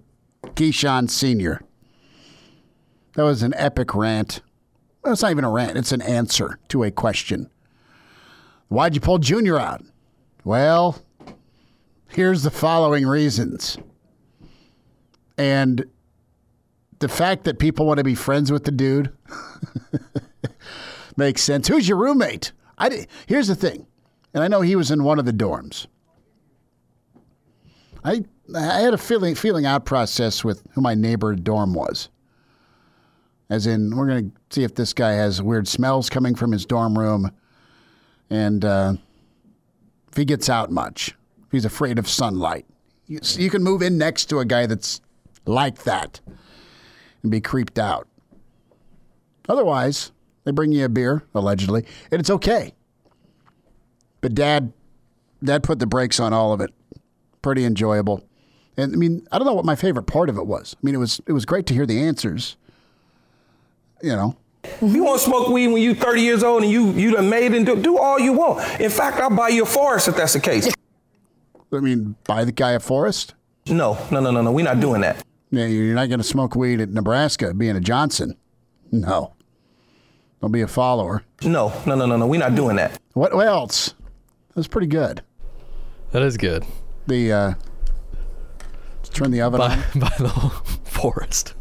Keyshawn Senior That was an epic rant. Well, it's not even a rant. It's an answer to a question. Why'd you pull Junior out? Well, here's the following reasons. And the fact that people want to be friends with the dude makes sense. Who's your roommate? I, here's the thing, and I know he was in one of the dorms. I I had a feeling feeling out process with who my neighbor dorm was. As in, we're going to see if this guy has weird smells coming from his dorm room, and uh, if he gets out much, if he's afraid of sunlight. You, you can move in next to a guy that's like that and be creeped out. Otherwise, they bring you a beer, allegedly, and it's okay. But Dad, Dad put the brakes on all of it. pretty enjoyable. And I mean, I don't know what my favorite part of it was. I mean, it was it was great to hear the answers. You know. If you want to smoke weed when you're thirty years old and you you done made it, and do, do all you want. In fact, I'll buy you a forest if that's the case. I mean, buy the guy a forest? No, no, no, no, no. We're not doing that. Yeah, you're not going to smoke weed at Nebraska being a Johnson. No. Don't be a follower. No, no, no, no, no. We're not doing that. What, what else? That was pretty good. That is good. The, uh, let's turn the oven by, on. By the forest.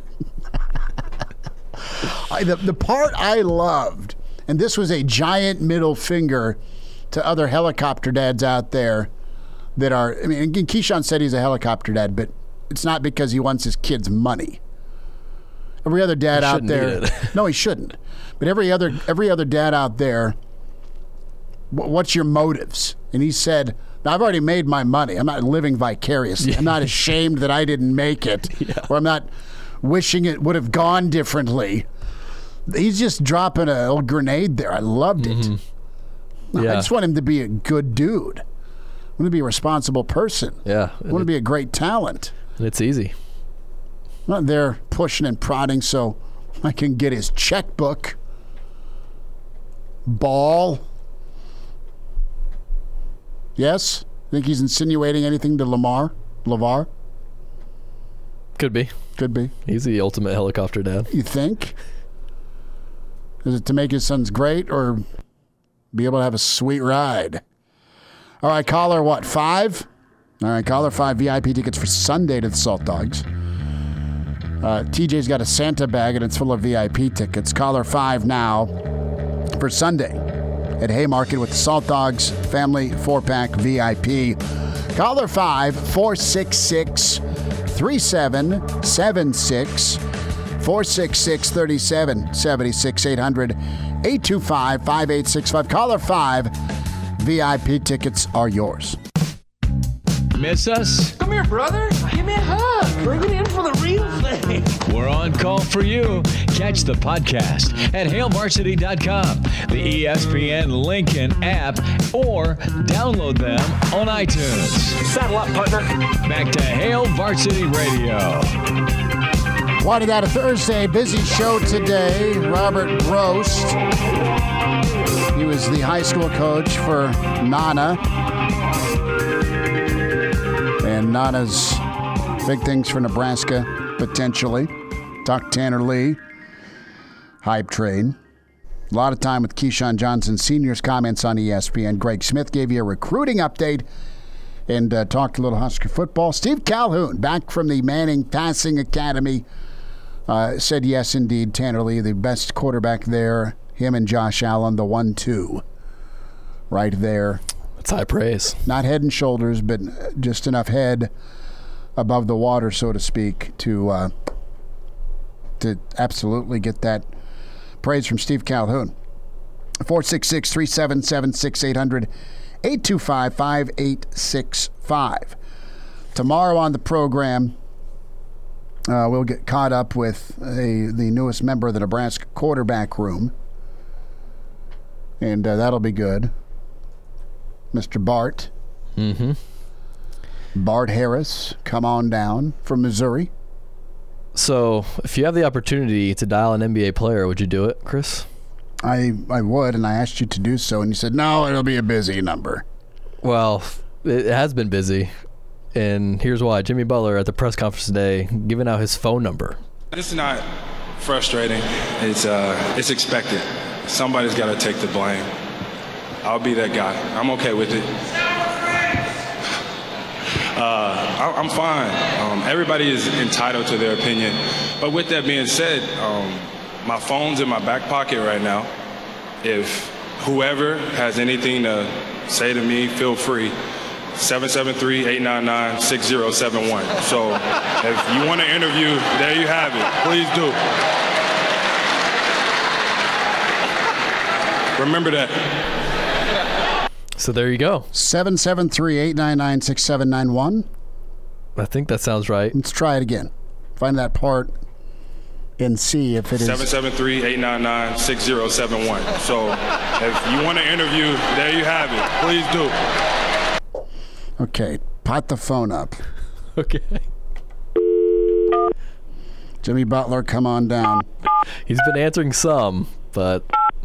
I, the, the part I loved, and this was a giant middle finger to other helicopter dads out there that are, I mean, again, Keyshawn said he's a helicopter dad, but it's not because he wants his kids' money. Every other dad out there, no, he shouldn't. But every other every other dad out there, what's your motives? And he said, I've already made my money. I'm not living vicariously. I'm not ashamed that I didn't make it, yeah. or I'm not wishing it would have gone differently. He's just dropping a little grenade there. I loved it. Mm-hmm. Yeah. I just want him to be a good dude. I want to be a responsible person. Yeah. I want to be a great talent. And it's easy. I'm not there pushing and prodding so I can get his checkbook. Ball. Yes? Think he's insinuating anything to Lamar? LeVar? Could be. Could be. He's the ultimate helicopter dad. You think? Is it to make his sons great or be able to have a sweet ride? All right, caller, what, five? All right, caller five V I P tickets for Sunday to the Salt Dogs. Uh, T J's got a Santa bag and it's full of V I P tickets. Caller five now for Sunday at Haymarket with the Salt Dogs Family four-pack V I P. Caller five, four six six, three seven seven six, four six six, three seven seven six, eight hundred, eight two five, five eight six five. Caller five, V I P tickets are yours. Miss us? Come here, brother. Give me a hug. Bring it in for the real thing. We're on call for you. Catch the podcast at hail varsity dot com, the E S P N Lincoln app, or download them on iTunes. Saddle up, partner. Back to Hail Varsity Radio. Wanted that a Thursday. Busy show today. Robert Grost. He was the high school coach for Nana. And Nana's big things for Nebraska, potentially. Talk Tanner Lee. Hype train. A lot of time with Keyshawn Johnson Senior's comments on E S P N. Greg Smith gave you a recruiting update and uh, talked a little Husker football. Steve Calhoun, back from the Manning Passing Academy, uh, said yes, indeed, Tanner Lee, the best quarterback there. Him and Josh Allen, the one two right there. That's high praise. Not head and shoulders, but just enough head above the water, so to speak, to uh, to absolutely get that praise from Steve Calhoun. four six six, three seven seven six, eight hundred, eight two five, five eight six five. Tomorrow on the program, uh, we'll get caught up with a, the newest member of the Nebraska quarterback room, and uh, that'll be good. Mister Bart. Mm-hmm. Bart Harris, come on down from Missouri. So, if you have the opportunity to dial an N B A player, would you do it, Chris? I I would, and I asked you to do so, and you said, no, it'll be a busy number. Well, it has been busy, and here's why. Jimmy Butler at the press conference today giving out his phone number. This is not frustrating. It's uh, it's expected. Somebody's got to take the blame. I'll be that guy. I'm okay with it. Uh, I'm fine. Um, everybody is entitled to their opinion. But with that being said, um, my phone's in my back pocket right now. If whoever has anything to say to me, feel free. seven seven three, eight nine nine, six zero seven one. So if you want to interview, there you have it. Please do. Remember that. So there you go. seven seven three, eight nine nine, six seven nine one. I think that sounds right. Let's try it again. Find that part and see if it is. seven seven three, eight nine nine, six zero seven one. So if you want to interview, there you have it. Please do. Okay. Pot the phone up. Okay. Jimmy Butler, come on down. He's been answering some, but...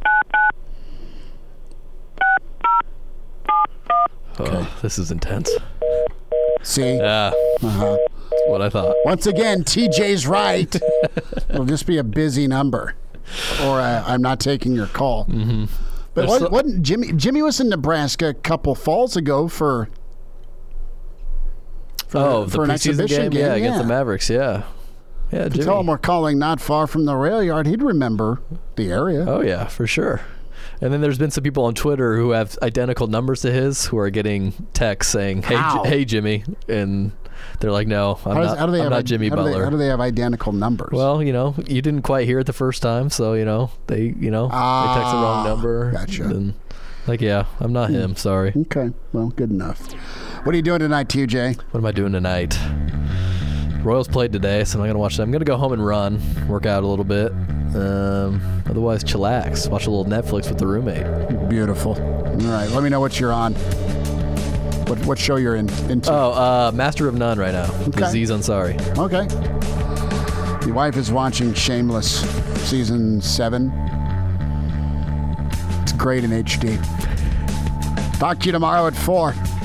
Okay. Oh, this is intense. See? Yeah. Uh-huh. That's what I thought. Once again, T J's right. It'll just be a busy number. Or uh, I'm not taking your call. Mm-hmm. But what, wasn't Jimmy Jimmy was in Nebraska a couple falls ago for... For, oh, for the an preseason exhibition game? game? Yeah, Yeah, against the Mavericks, yeah. Yeah, If you Jimmy. tell him we're calling not far from the rail yard, he'd remember the area. Oh, yeah, for sure. And then there's been some people on Twitter who have identical numbers to his who are getting texts saying, hey, How? J- hey Jimmy. And they're like, no, I'm How does- not, how do they I'm have not i- Jimmy how do they- Butler. how do they have identical numbers? Well, you know, you didn't quite hear it the first time, so, you know, they, you know, Ah, they text the wrong number. gotcha. And, like, yeah, I'm not him, sorry. Okay, well, good enough. What are you doing tonight, T J? What am I doing tonight? Royals played today, so I'm not going to watch that. I'm going to go home and run, work out a little bit. Um, otherwise, chillax. Watch a little Netflix with the roommate. Beautiful. All right, let me know what you're on. What what show you're in? Into? Oh, uh, Master of None right now. Okay. Aziz Ansari. Okay. Your wife is watching Shameless season seven. It's great in H D. Talk to you tomorrow at four.